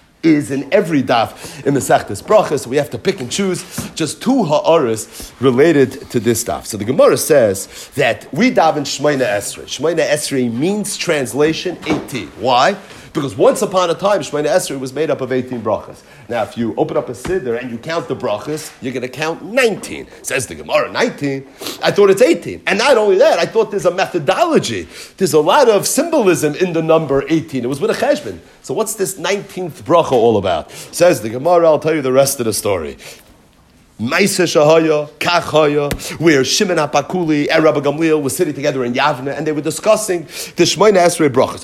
is in every daf in Masechtas Brachos. So we have to pick and choose just 2 ha'aris related to this daf. So the Gemara says that we daven Shmoina Esrei. Shmoina Esrei means translation 18. Why? Because once upon a time, Shemona Esrei was made up of 18 brachas. Now, if you open up a siddur and you count the brachas, you're going to count 19. Says the Gemara, 19? I thought it's 18. And not only that, I thought there's a methodology. There's a lot of symbolism in the number 18. It was with a cheshbon. So what's this 19th bracha all about? Says the Gemara, I'll tell you the rest of the story. Maisa Shahaya, Kachaya, where Shimon HaPakuli and Rabbi Gamliel were sitting together in Yavne, and they were discussing the Shemona Esrei brachas.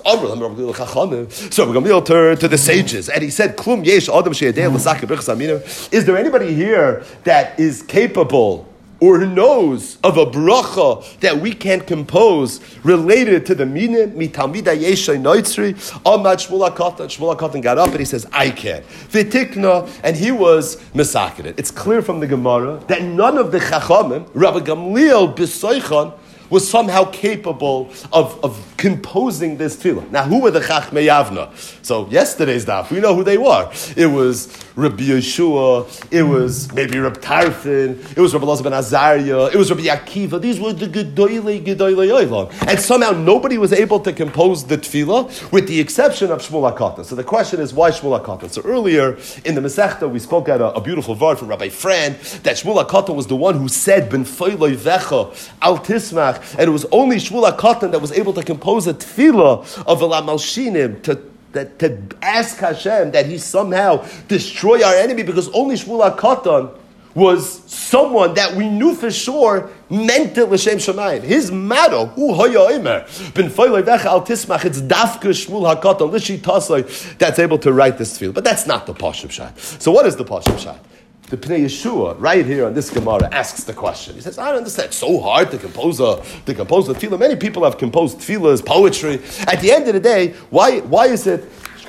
So Rabbi Gamliel turned to the sages, and he said, Klum yesh adam she'yadei l'sakeh brachas aminu. Is there anybody here that is capable or knows of a bracha that we can compose related to the minim mitalmida yeshay noitzri? Amad Shmuel HaKatan. Shmuel HaKatan got up and he says, I can. V'tikna, and he was misakin. It's clear from the Gemara that none of the Chachamim, Rabbi Gamliel b'soichan, was somehow capable of composing this tefillah. Now, who were the Chachmei Yavna? So, yesterday's daf, we know who they were. It was Rabbi Yeshua, it was maybe Rabbi Tarfin, it was Rabbi Elazar ben Azariah, it was Rabbi Akiva. These were the Gedoylei Yolam. And somehow nobody was able to compose the tefillah with the exception of Shmuel HaKatan. So the question is, why Shmuel HaKatan? So earlier in the Masechta, we spoke at a beautiful word from Rabbi Fran that Shmuel HaKatan was the one who said, Ben Foiloi Vecha, Al Tismach, and it was only Shmuel HaKatan that was able to compose a tefillah of Elam Malshinim to ask Hashem that He somehow destroy our enemy, because only Shmuel HaKatan was someone that we knew for sure meant it l'shem shamayim. His motto, Hu Haya Omer, Ben Foiloi Vecha Al Tismach, it's Dafka Shmuel HaKatan, Lishi Tasai, that's able to write this tefillah. But that's not the Pashut Pshat. So what is the Pashut Pshat? The Pnei Yeshua, right here on this Gemara, asks the question. He says, I don't understand. It's so hard to compose a tefillah. Many people have composed tefillahs, poetry. At the end of the day, why is that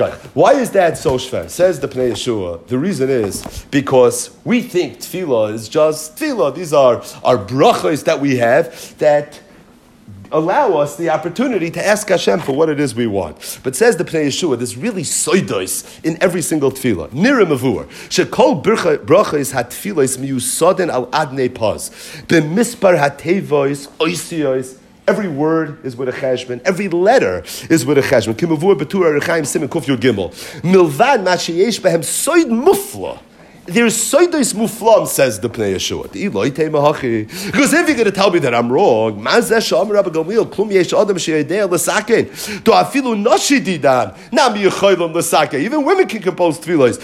so shver? Says the Pnei Yeshua. The reason is because we think tefillah is just tefillah. These are brachos that we have that allow us the opportunity to ask Hashem for what it is we want. But says the Pnei Yeshua, there's really soidos in every single tefillah. Nira mavur. Shekol brachos hatfilos miyusadin al adnei paz. B'mispar hatevois oisios. Every word is with a cheshbon. Every letter is with a cheshbon. Kimavur betur arechaim simen kuf yud gimel. Milvad ma sheyesh behem soid mufla. There's soidos muflam, says the Pnei Yeshua. Because if you're going to tell me that I'm wrong, even women can compose tefillos.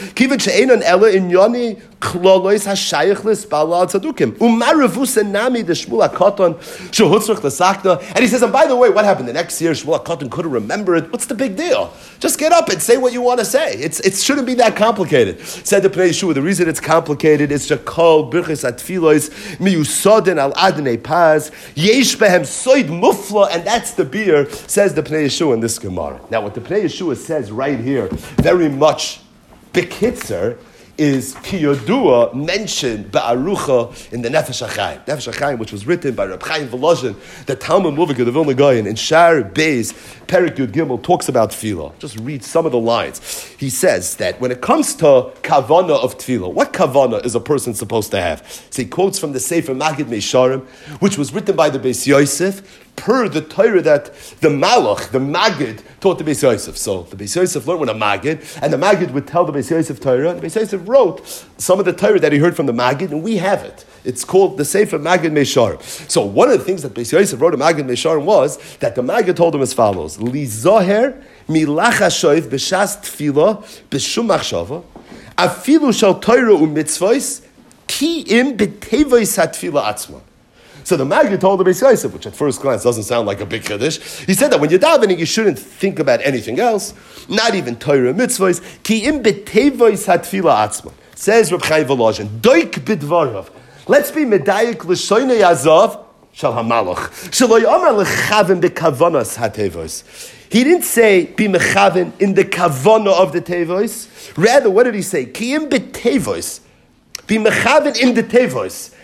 And he says, and by the way, what happened the next year? Shmuel HaKatan couldn't remember it. What's the big deal? Just get up and say what you want to say. It shouldn't be that complicated. Said the Pnei Yeshua, the reason it's complicated is to call birchas atfilos miyusadin al adnei paz yesh behem soid mufla, and that's the beer, says the Pnei Yeshua in this Gemara. Now, what the Pnei Yeshua says right here, very much bekitzer, is Ki Yodua mentioned Ba'arucha in the Nefesh HaChaim. Nefesh HaChaim, which was written by Reb Chaim Volozhin, the Talmud Muvik of the Vilna Gaon, in Shar Beis, Perek Yud Gimel, talks about Tefillah. Just read some of the lines. He says that when it comes to Kavana of Tefillah, what Kavana is a person supposed to have? So he quotes from the Sefer Magid Meisharim, which was written by the Beis Yosef, per the Torah that the Malach, the Magid, taught the Beis Yosef. So the Beis Yosef learned with a Magid, and the Magid would tell the Beis Yosef Torah, and the Beis Yosef wrote some of the Torah that he heard from the Magid, and we have it. It's called the Sefer Magid Meisharim. So one of the things that Beis Yosef wrote in Magid Meisharim was that the Magid told him as follows: Li zoher milach hashoiv b'shas tefillah b'shum machshava afilu shal Torah u'mitzvos ki im b'tevois hatefillah atzma. So the Maggid told the Beis Yosef, which at first glance doesn't sound like a big chiddush, he said that when you're davening, you shouldn't think about anything else, not even Torah mitzvahs. Ki im b'tevois hatfila atzma. Says Reb Chaim Volozhin, doik b'dvarav. Let's be medayik l'shoynei yazav shal hamalach. Shelo yomer lechavim b'kavanas hatevos. He didn't say be mechavin in the kavana of the tevos. Rather, what did he say? Ki im b'tevois. Be mechavin in the tevos.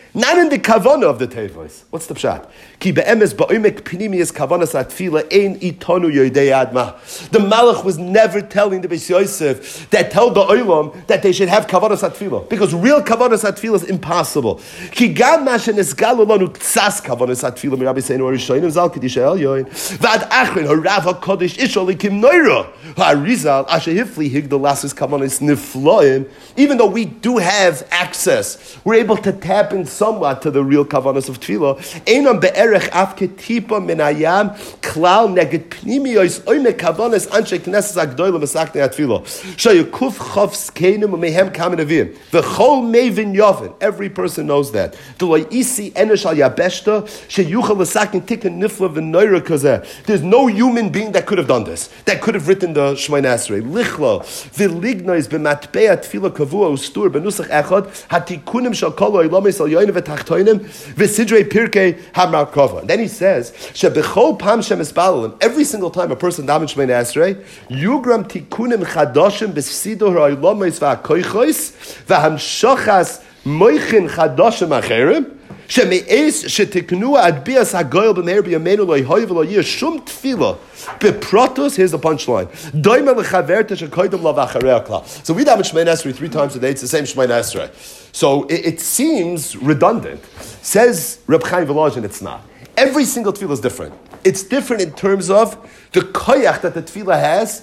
Not in the kavana of the tevois. What's the pshat? Ki be'emes ba'omek pnimius kavanas atfila ein itonu yodei adma. The Malach was never telling the Beis Yosef that tell the olam that they should have kavanas atfila, because real kavanas atfila is impossible. Ki gam mashen esgalu lanu tzas kavanas atfila mi Rabbi Seinu Arishonim zal kedish el yoin vad achrin harav hakodesh ishol ikim noira harizal asher hifli higdal lasis kavanas nifloim. Even though we do have access, we're able to tap in somewhat to the real kavanas of tefillah. Einam be'erech af ketipa minayam klal neged pnimiyos oime kavanas anshe knesses agdoyle mesakne atfillah. Shayukuf chav skenim umehem kamen avim. V'chol mevin yovin. Every person knows that. D'loi isi enish al yabeshta sheyuchal l'sakin tikkun nifla v'noira kazeh. There's no human being that could have done this, that could have written the Shemona Esrei. Lichlo v'lignois b'matpei atfillah kavua ustur b'nusach echad hatikunim shal kol ha'olamis al yoyin v'tachtoinim v'sidrei pirkei hamarkova. Then he says, "Shebechol pam shemispalim." Every single time a person daven Shemona Esrei, yugram tikunim chadoshim b'sidor ha'olamis v'hakoichos v'hamshachas moichin chadoshim acherim. Shemeis shetiknu adbias hagoyel b'meir b'yameinu lo yihoy v'lo yir shum tefila beprotos. Here's the punchline. Doimel lechaverta shekoydem lo v'acharei klal. So we daven Shemona Esrei 3 times a day. It's the same Shemona Esrei. So it seems redundant. Says Reb Chaim Volozhin, it's not. Every single tefillah is different. It's different in terms of the koyach that the tefillah has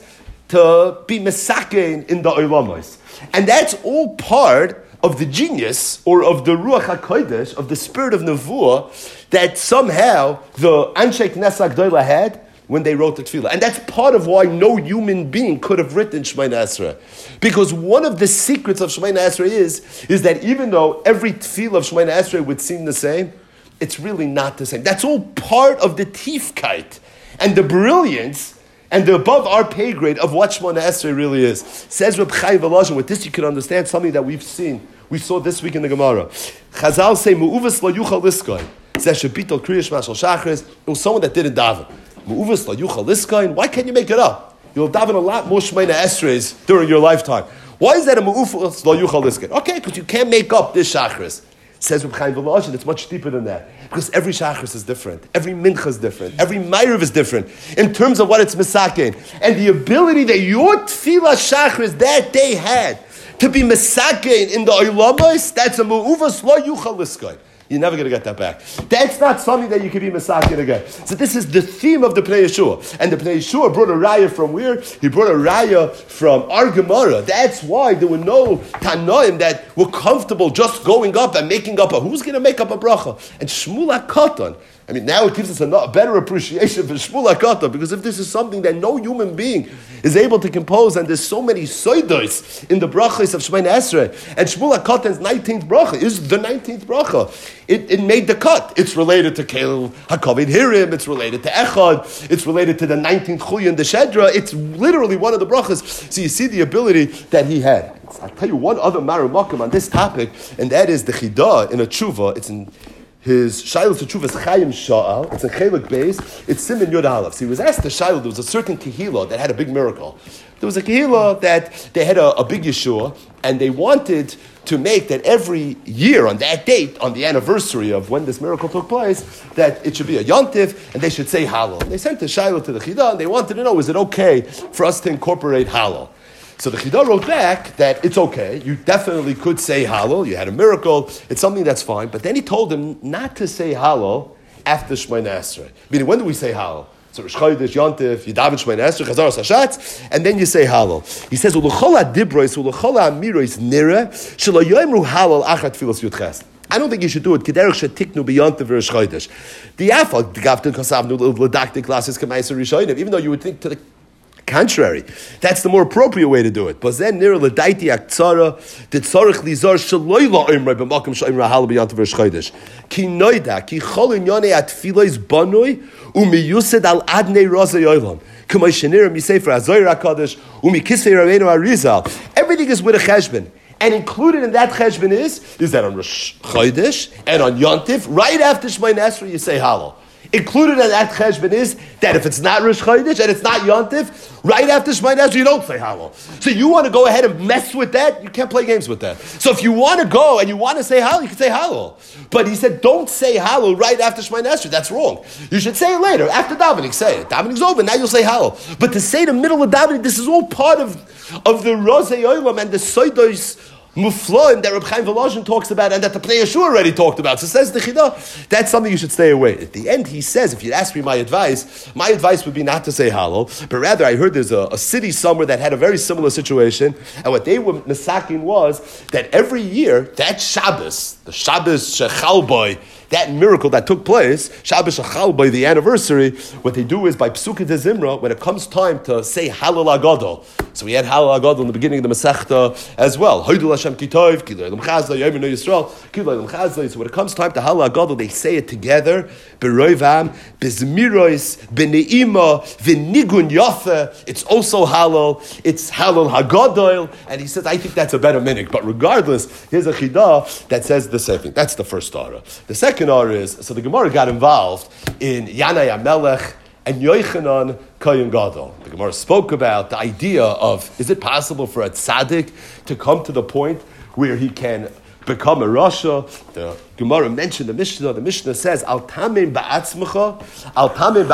to be mesakein in the oilamos, and that's all part of the genius, or of the Ruach HaKodesh, of the spirit of Nevuah, that somehow the Anshe Knesset Agdola had when they wrote the Tefillah. And that's part of why no human being could have written Shemona Esrei. Because one of the secrets of Shemona Esrei is that even though every Tefillah of Shemona Esrei would seem the same, it's really not the same. That's all part of the Tifkeit and the brilliance and the above our pay grade of what Shemona Esrei really is. Says Reb Chaim Volozhin, with this you can understand something that we saw this week in the Gemara. Chazal say, Mu'uvas lo yuchal liskoin. Says Shebital Kriyash Mashal Shachris. It was someone that didn't daven. Mu'uvas lo yuchal liskoin. Why can't you make it up? You'll daven a lot more Shemona Esreis during your lifetime. Why is that a Mu'uvas lo yuchal liskoin? Okay, because you can't make up this Shachris. Says Reb Chaim Volozhin, it's much deeper than that. Because every Shachris is different. Every Mincha is different. Every Ma'ariv is different in terms of what it's Mesakein. And the ability that your Tefillah Shachris that day had to be Mesakein in the Oilamos, that's a Mu'uvas lo yuchal liskoin. You're never going to get that back. That's not something that you can be Mesakein again. So this is the theme of the Pnei Yeshua. And the Pnei Yeshua brought a raya from where? He brought a raya from our Gemara. That's why there were no Tanoim that were comfortable just going up and making up who's going to make up a bracha? And Shmuel HaKatan. I mean, now it gives us a better appreciation for Shmuel HaKatan, because if this is something that no human being is able to compose, and there's so many soidos in the brachas of Shemona Esrei, and Shmuel HaKatan's 19th bracha is the 19th bracha. It made the cut. It's related to Kel HaKavod Hirim, it's related to Echad, it's related to the 19th Chuy in the Shedra. It's literally one of the brachas. So you see the ability that he had. I'll tell you one other Maru Makom on this topic, and that is the Chidah in a tshuva. It's in his Shiloh Teshuvas Chaim Sha'al. It's in Chelik Beis. It's Siman Yud Aleph. So he was asked the Shiloh, there was a certain Kehillah that had a big miracle. There was a Kehillah that they had a big Yeshua, and they wanted to make that every year on that date, on the anniversary of when this miracle took place, that it should be a Yontif, and they should say Hallel. And they sent the Shiloh to the Chidah, and they wanted to know, is it okay for us to incorporate Hallel? So the Chidah wrote back that it's okay. You definitely could say Hallel. You had a miracle. It's something that's fine. But then he told him not to say Hallel after Shemona Esrei. Meaning, when do we say Hallel? So Rosh Chodesh, Yontif, Yadav Shemona Esrei, Chazar Hashatz, and then you say Hallel. He says, "U'lechol ha'dibros, u'lechol ha'amiros nira, shelo yoimru Hallel achat tfilos yudches." I don't think you should do it. Kederech shetiknu b'yontif Rosh Chodesh. The afal gavten kasavnu l'daktik lasis k'maiser rishonim. Even though you would think to the contrary, that's the more appropriate way to do it. But then near l'daiti aktsara the tzarich lizar shaloi la'imrei b'makom sh'imra hal b'yantav Rosh Chodesh ki noida ki chol inyonei atfilos banoi umiyused al adnei razei olam k'may shenir misefer hazoyer hakadosh umikisvei Rabbeinu Arizal. Everything is with a cheshbon. And included in that cheshbon is that on Rosh Chodesh and on Yontif, right after Shemona Esrei, you say Hallel. Included in that cheshbon is that if it's not Rosh Chodesh and it's not Yontif, right after Shemini Esrei, you don't say Hallel. So you want to go ahead and mess with that? You can't play games with that. So if you want to go and you want to say Hallel, you can say Hallel. But he said, don't say Hallel right after Shemini Esrei. That's wrong. You should say it later. After davening, say it. Davening's over. Now you'll say Hallel. But to say the middle of davening, this is all part of the Rozei Olam and the Soidos Muflaim that Reb Chaim Volozhin talks about and that the Pnei Yeshua already talked about. So says the Chidah, that's something you should stay away. At the end, he says, if you'd ask me my advice would be not to say Hallel, but rather I heard there's a city somewhere that had a very similar situation, and what they were misaking was that every year, that Shabbos, the Shabbos Shechalboi, that miracle that took place, Shabbos Shechalboi, the anniversary, what they do is by Psukkah de Zimra, when it comes time to say Hallel Agadol, so we had Hallel Agadol in the beginning of the Masechta as well. Hoidul Hashem Kitov, Kilei Lam Chazda, Yomin Yisrael, Kilei Lam Chazda. So when it comes time to Hallel Agadol, they say it together. Beroivam, Bezmirois, Beneima, Venigun Yafe. It's also Hallel. It's Hallel Hagadol. And he says, I think that's a better minhag. But regardless, here's a chidah that says the same thing. That's the first Torah. The second Torah is, so the Gemara got involved in Yanai HaMelech and Yochanan Kohen Gadol. The Gemara spoke about the idea of, is it possible for a tzaddik to come to the point where he can become a Rasha? The Gemara mentioned the Mishnah. The Mishnah says, Al tamim ba'atzmecha ad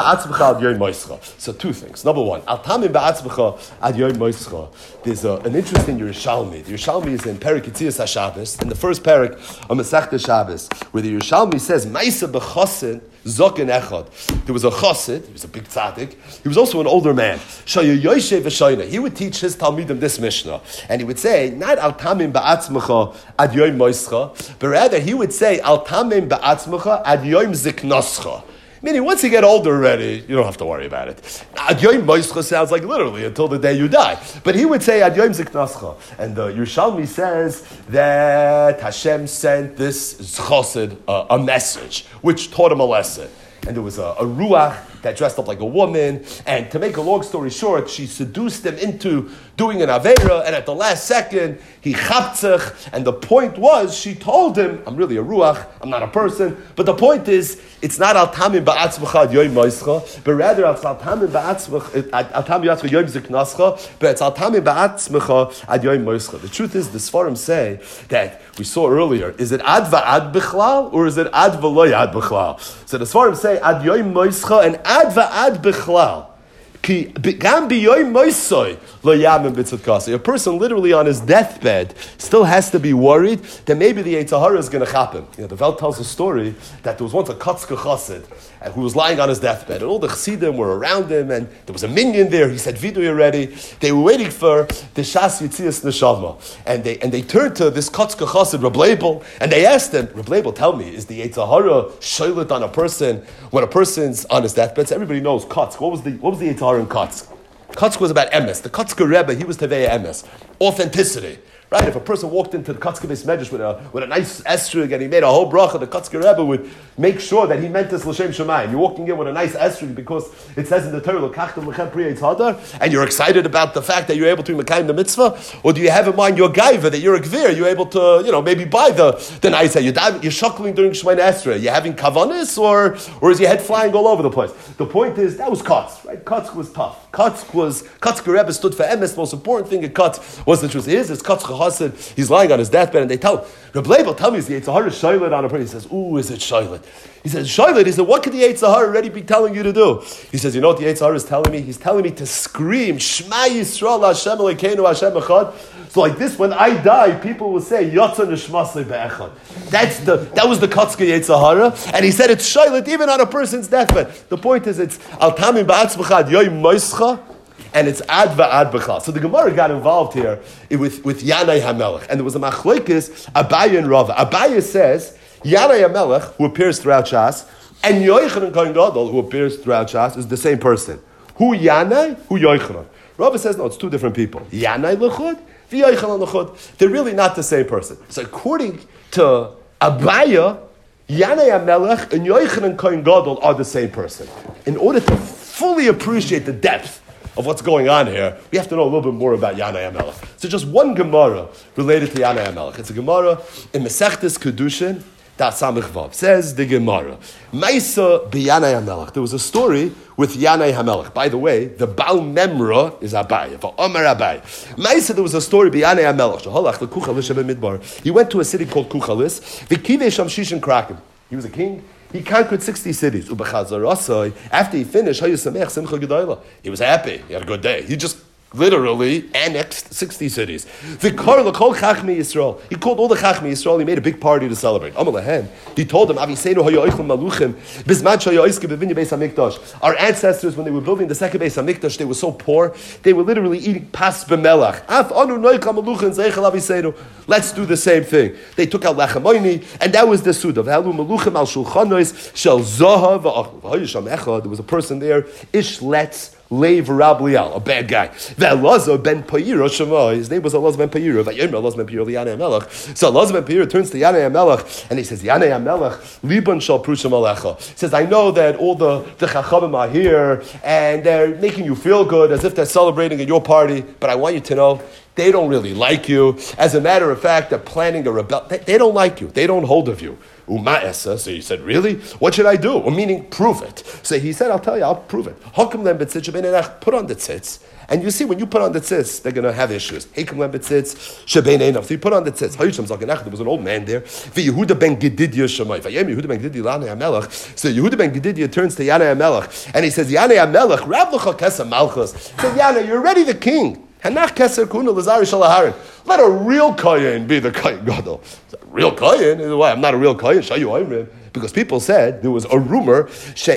yom moischa. So two things. Number one, Al tamim ba'atzmecha ad yom moischa. There's an interesting Yerushalmi. The Yerushalmi is in Perek Yitzias HaShabbos, in the first Perek of Masechta Shabbos, where the Yerushalmi says, Maisa b'chosin Zokin Echad. There was a chassid, he was a big tzaddik, he was also an older man. Shaya Yoshe v'Shayna. He would teach his Talmidim this Mishnah. And he would say, not Al Tamim ba'atzmecha ad yom moischa, but rather he would say, Al Tamim ba'atzmecha ad yom ziknoscha. Meaning, once you get older already, you don't have to worry about it. Ad yom moischa sounds like literally until the day you die. But he would say ad yom ziknoscha. And the Yerushalmi says that Hashem sent this chassid a message, which taught him a lesson. And there was a ruach that dressed up like a woman, and to make a long story short, she seduced him into doing an aveira, and at the last second, he chaptzach, and the point was, she told him, I'm really a ruach, I'm not a person, but the point is, it's not al tamim ba'atzmecha ad yom moischa, but rather it's al tamim ba'atzmecha yom ziknascha, but it's al tamim ba'atzmecha ad yom moischa. The truth is, the Sfarim say that, we saw earlier, is it ad va'ad bichlal, or is it ad v'lo yad bichlal? So the Sfarim say, ad yom moischa, and ad va'ad bichlal. A person literally on his deathbed still has to be worried that maybe the Yetzer Hara is going to happen. The Welt tells a story that there was once a Kotzke Chassid who was lying on his deathbed, and all the Chassidim were around him, and there was a minion there. He said vidui already. They were waiting for the Shas Yitzias Neshama, and they turned to this Kotzke Chassid, Reb Leibel, and they asked him, Reb Leibel, tell me, is the Yetzer Hara shoylet on a person when a person's on his deathbed? So everybody knows Kotzke. What was the Yetzer Hara in Kotzke? Kotzke was about emes. The Kotzke Rebbe, he was Tevei emes. Authenticity. Right? If a person walked into the Kotzke Beis Medrash with a nice esrog and he made a whole bracha, the Kotzke Rebbe would make sure that he meant this l'shem shemayim. You're walking in with a nice esrog because it says in the Torah, l'kachtem l'chem pri eitz hadar, and you're excited about the fact that you're able to mekayim the mitzvah, or do you have in mind your gaiva, that you're a gvir, you're able to, maybe buy the nice, you're shuckling during Shemayim Esrei, you're having kavanis, or is your head flying all over the place? The point is, that was Kotzke, right? Kotzke was tough. Kotzke Rebbe stood for emes. The most important thing in Kotzke was the truth. Here's this Kotzke Chassid, he's lying on his deathbed, and they tell him, Reb Leibel, tell me, is the Yetzer Hara shoylet on a person? He says, ooh, is it shoylet? He says, shoylet, he said, what could the Yetzer Hara already be telling you to do? He says, you know what the Yetzer Hara is telling me? He's telling me to scream, Shema Yisrael, Hashem Elokeinu, Hashem Echad. So like this, when I die, people will say, Yotza Nishmasli Be'echad. That was the Kotzke Yetzer Hara, and he said it's shoylet even on a person's deathbed. The point is, it's Al Tamim Ba'atzmecha Ad Yom Moischa, and it's ad va'ad b'chal. So the Gemara got involved here with Yanai HaMelech. And there was a machlokes, Abaye and Rava. Abaye says, Yanai HaMelech, who appears throughout Shas, and Yochanan Kohen Gadol, who appears throughout Shas, is the same person. Who Yanai, who Yochanan. Rava says, no, it's two different people. Yanai l'chud, v'Yochanan l'chud. They're really not the same person. So according to Abaye, Yanai HaMelech and Yochanan Kohen Gadol are the same person. In order to fully appreciate the depth of what's going on here, we have to know a little bit more about Yanai HaMelech. So just one Gemara related to Yanai HaMelech. It's a Gemara in Mesechtes Kedushin, Das Samich Vav. Says the Gemara. Maisa b'Yanai HaMelech. There was a story with Yanai HaMelech. By the way, the Baal Memra is Abai. For Omer Abai. Maisa, there was a story b'Yanai HaMelech. Shahalach l'Kuchalis Midbar. He went to a city called Kuchalis. V'kivei sham Shishin Kraken. He was a king. He conquered 60 cities. After he finished, he was happy. He had a good day. He just literally annexed 60 cities. He called all the Chachmei Yisrael. He made a big party to celebrate. He told them, our ancestors, when they were building the second Beis HaMikdash, they were so poor, they were literally eating pas b'melach. Let's do the same thing. They took out Lachamoini, and that was the Suda. There was a person there, Ishletz Lev Rabliel, a bad guy. Elazar ben Payira Shema. His name was Elazar ben Payira. Elazar ben Payira Yanei HaMelech. So Elazar ben Payira turns to Yanei HaMelech and he says, Yanei HaMelech, Liban shal Prushim Alecha. He says, I know that all the Chachamim are here and they're making you feel good as if they're celebrating at your party, but I want you to know they don't really like you. As a matter of fact, they're planning a rebellion. They don't like you. They don't hold of you. So he said, really? What should I do? Or meaning, prove it. So he said, I'll tell you, I'll prove it. Put on the tzitz. And you see, when you put on the tzitz, they're going to have issues. So you put on the tzitz. There was an old man there. So Yehuda ben Gedidya turns to Yanei HaMelech. And he says, Yanei HaMelech, Rab l'cha kesem malchus. So Yanei, you're already the king. Let a real Kohen be the Kohen Gadol. Real Kohen? Why? I'm not a real Kohen. Because people said, there was a rumor, now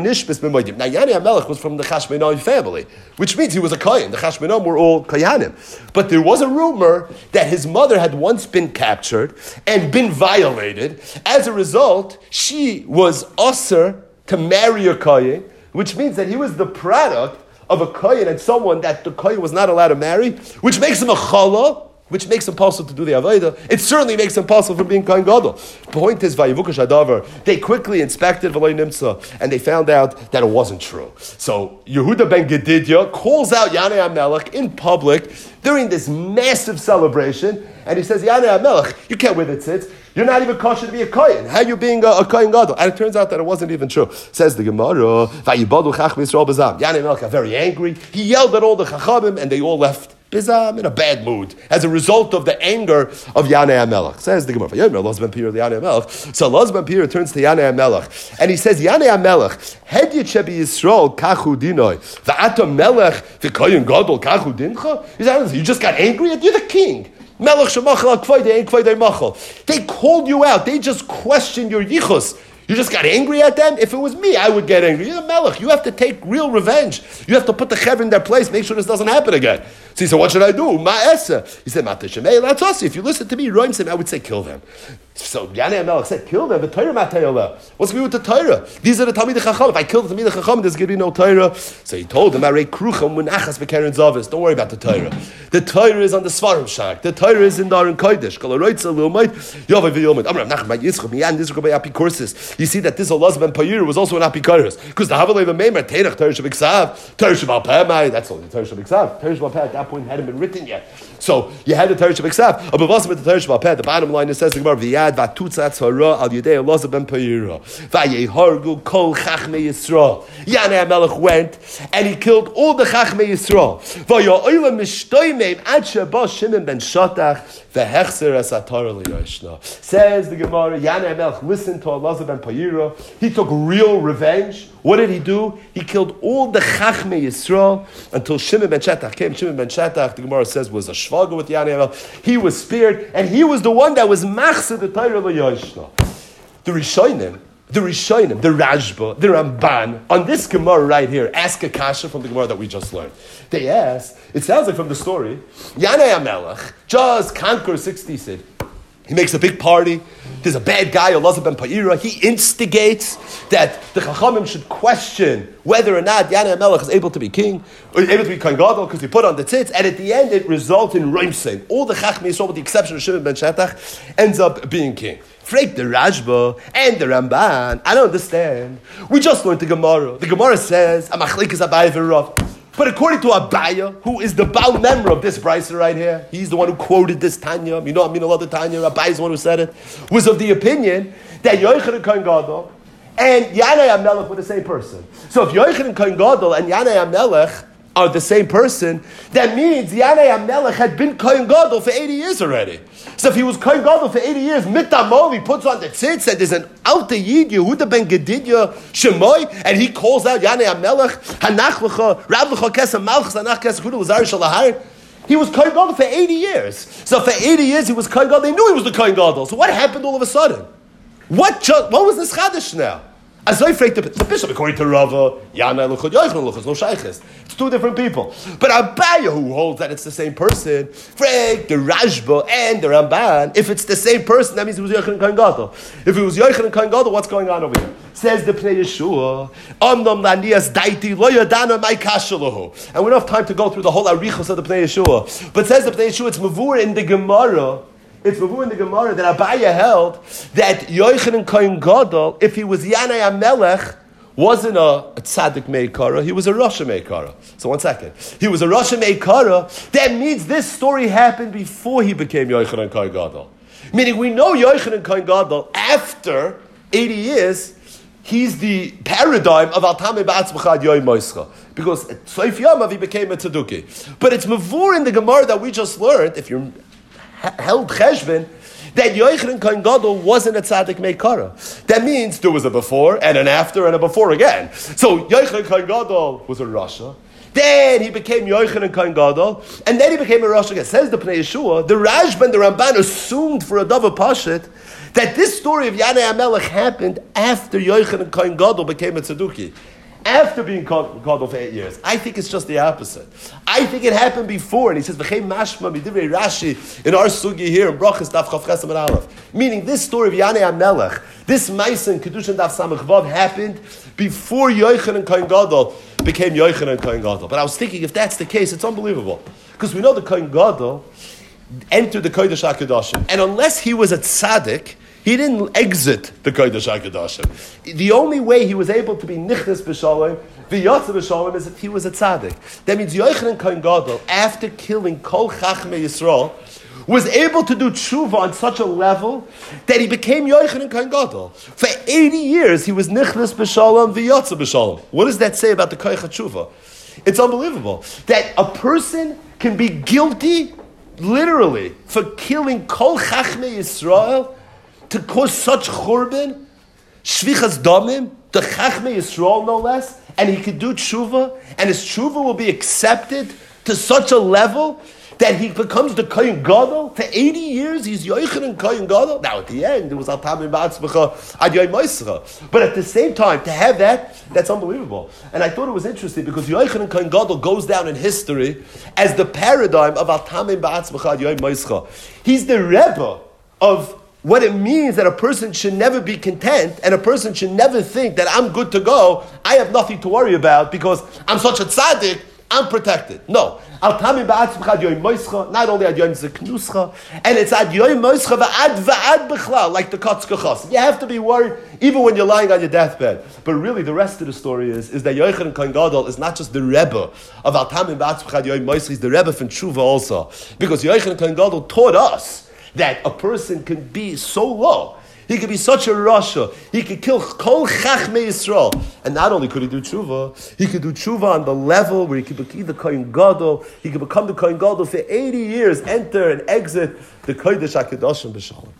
Yanei HaMelech was from the Chashmonaim family, which means he was a Kohen. The Chashmonaim were all Kohanim. But there was a rumor that his mother had once been captured and been violated. As a result, she was usher to marry a Kohen, which means that he was the product of a kohen and someone that the kohen was not allowed to marry, which makes him a chala, which makes him possible to do the avodah. It certainly makes him possible from being kohen gadol. Point is, vayivukash hadavar. They quickly inspected v'lo nimtza, and they found out that it wasn't true. So Yehuda ben Gedidya calls out Yanei HaMelech in public during this massive celebration, and he says, Yanei HaMelech, you can't wear the tzitz. You're not even kosher to be a kohen. How are you being a kohen gadol? And it turns out that it wasn't even true. Says the Gemara, Vayibadu Chachmei Yisrael B'zam. Yanei HaMelech got very angry. He yelled at all the Chachamim, and they all left Bizam in a bad mood as a result of the anger of Yanei HaMelech. Says the Gemara, Elazar ben Payira Yanei HaMelech. So Elazar ben Payira turns to Yanei HaMelech, and he says, Yanei HaMelech, Hedyet shebi Yisrael kachu dinoi, v'ata melech v'kohen gadol kachu dincha. You just got angry? You're the king. Melech shemachal al kvoidei ein kvoidei machal. They called you out. They just questioned your yichus. You just got angry at them? If it was me, I would get angry. You're the melech. You have to take real revenge. You have to put the chev in their place, make sure this doesn't happen again. So he said, what should I do? Ma'esa. He said, Matashemei, that's us. If you listen to me, Roimsim, I would say, kill them. So Yanei HaMelech said, kill them. The Torah matayoleh. What's going to do with the Torah? These are the Talmidei Chacham. If I kill the Talmidei Chacham, there's going to be no Torah. So he told them, Arei krucham munachas b'keren zavis. Don't worry about the Torah. The Torah is on the Svarim Shak. The Torah is in the Aron Kodesh. Kol haroitza l'omait, yovay v'yomait. Amar Rav Nachman bar Yitzchak, miyan nizruk by Apikorsis. You see that this Elazar ben Payira was also an Apikoros. Because the Havalei v'meimer, Teirach Torah Shabiksav, Torah Shabal Peh, that's only Torah Shabiksav. Torah Shabal Peh at that point hadn't been written yet. So you had the Torah Shabiksav. Above us with the Torah Shabal Peh, the bottom line it says the Gemara, V'yad v'atutzat tzara al yedei Elazar ben Payira. V'yehargu kol Chachmei Yisrael. Yanei HaMelech went and he killed all the Chachmei Yisrael. V'yo'olam mishtoimeim ad sheba Shimon ben Shatach v'hechzer es atar liyoshna. Says the Gemara, Yanei HaMelech listened to Elazar ben Payira. He took real revenge. What did he do? He killed all the Chachmei Yisrael until Shimon ben Shatach came. Shimon ben Shatach, the Gemara says, was a shvaga with Yanei HaMelech. He was spared, and he was the one that was machzir the Torah liyoshna. The Rishonim, the Rashba, the Ramban, on this Gemara right here, ask a kasha from the Gemara that we just learned. They asked, it sounds like from the story, Yanei HaMelech just conquers 60 cities. He makes a big party. There's a bad guy, Elazar ben Payira. He instigates that the Chachamim should question whether or not Yanei HaMelech is able to be king, or able to be Kohen Gadol, because he put on the tzitz, and at the end it results in Roimsein. All the Chachmei Yisrael, with the exception of Shimon ben Shatach, ends up being king. Freak the Rashba and the Ramban. I don't understand. We just learned the Gemara. The Gemara says, Amachlik is Abai v'Rav. But according to Abaya, who is the Baal member of this brisa right here, he's the one who quoted this Tanya. You know, I mean, a lot of Tanya. Abaya is the one who said it. Was of the opinion that Yochanan Kohen Gadol and Yanai HaMelech were the same person. So if Yochanan Kohen Gadol and Yanai HaMelech are the same person, that means Yanai HaMelech had been Kohen Gadol for 80 years already. So if he was Kohen Gadol for 80 years, Mitamol, he puts on the tzitz, and there's an Alta Yid, Yehuda ben Gedidya Shemoy, and he calls out Yanai HaMelech, Hanach L'cha, Rav L'cha Kesem Malchus, Hanach Kesem Huda L'zar Shalahar. He was Kohen Gadol for 80 years. So for 80 years he was Kohen Gadol. They knew he was the Kohen Gadol. So what happened all of a sudden? What was this Chadash now? As I freaked the bishop, according to Rava, Yana Luchot, Yochanan Luchot, no Shaykhis. It's two different people. But Abaya, who holds that it's the same person, freak the Rashba and the Ramban, if it's the same person, that means it was Yochanan Kohen Gadol. If it was Yochanan Kohen Gadol, what's going on over here? Says the Pnei Yeshua, Omnom Lanias Daiti Lo Yadana Mai Kashalahu. And we don't have time to go through the whole arichos of the Pnei Yeshua. But says the Pnei Yeshua, it's Mavur in the Gemara. It's Mavur in the Gemara that Abaya held that Yochanan Kohen Gadol, if he was Yanai HaMelech, wasn't a tzaddik meikara, he was a Rasha meikara. So 1 second. He was a Rasha meikara, that means this story happened before he became Yochanan Kohen Gadol. Meaning we know Yochanan Kohen Gadol, after 80 years, he's the paradigm of Al Tamei Ba'atzmacha Ad Yoim Moischa. Because at Soif Yamav he became a tzadduki. But it's Mavur in the Gemara that we just learned, if you're held cheshbon, that Yochanan Kohen Gadol wasn't a tzaddik meikara. That means there was a before and an after and a before again. So Yochanan Kohen Gadol was a Rasha. Then he became Yochanan Kohen Gadol, and then he became a Rasha again. Says the Pnei Yeshua, the Rashba and the Ramban assumed for a Dava Pashit that this story of Yanai HaMelech happened after Yochanan Kohen Gadol became a tzadduki. After being Gadol for 8 years. I think it's just the opposite. I think it happened before, and he says, V'chein mashma midivrei Rashi, in our sugi here, in Brachas Daf Chav Chesam and Aleph. Meaning, this story of Yanai HaMelech, this Maisa in Kedushin Daf Samach Vav happened before Yochanan Kohen Gadol became Yochanan Kohen Gadol. But I was thinking, if that's the case, it's unbelievable. Because we know the Kohen Gadol entered the Kodesh HaKadoshim. And unless he was a tzaddik, he didn't exit the Kodesh HaKadoshim. The only way he was able to be nichnas b'shalom, v'yotze b'shalom, is if he was a tzaddik. That means Yochanan Kohen Gadol, after killing Kol Chachmei Yisrael, was able to do tshuva on such a level that he became Yochanan Kohen Gadol. For 80 years, he was nichnas b'shalom, v'yotze b'shalom. What does that say about the Koich HaTshuva? It's unbelievable that a person can be guilty, literally, for killing Kol Chachmei Yisrael, to cause such churban, shvichas damim, the Chachmei Yisrael no less, and he could do tshuva, and his tshuva will be accepted to such a level that he becomes the Kohen Gadol. For 80 years, he's Yochanan Kohen Gadol. Now, at the end, it was Al Tamei Ba'atzmacha Ad Yoim Moischa. But at the same time, to have that, that's unbelievable. And I thought it was interesting because Yochanan Kohen Gadol goes down in history as the paradigm of Al Tamei Ba'atzmacha Ad Yoim Moischa. He's the Rebbe of what it means that a person should never be content and a person should never think that I'm good to go, I have nothing to worry about because I'm such a tzaddik, I'm protected. No. Al Tamei Ba'atzmacha Ad Yoim Moischa, not only Ad Yoim Zeknuscha, and it's Ad Yoim Moischa va'ad b'chlal, like the Kotzkachos. You have to be worried even when you're lying on your deathbed. But really the rest of the story is that Yochanan Kohen Gadol is not just the Rebbe of Al Tamei Ba'atzmacha Ad Yoim Moischa, he's the Rebbe from Tshuva also. Because Yochanan Kohen Gadol taught us that a person can be so low. He could be such a Rasha. He could kill Kol Chachmei Yisrael. And not only could he do tshuva, he could do tshuva on the level where he could be the Kohen Gadol. He could become the Kohen Gadol for 80 years, enter and exit the Kodesh HaKadoshim b'Shalom.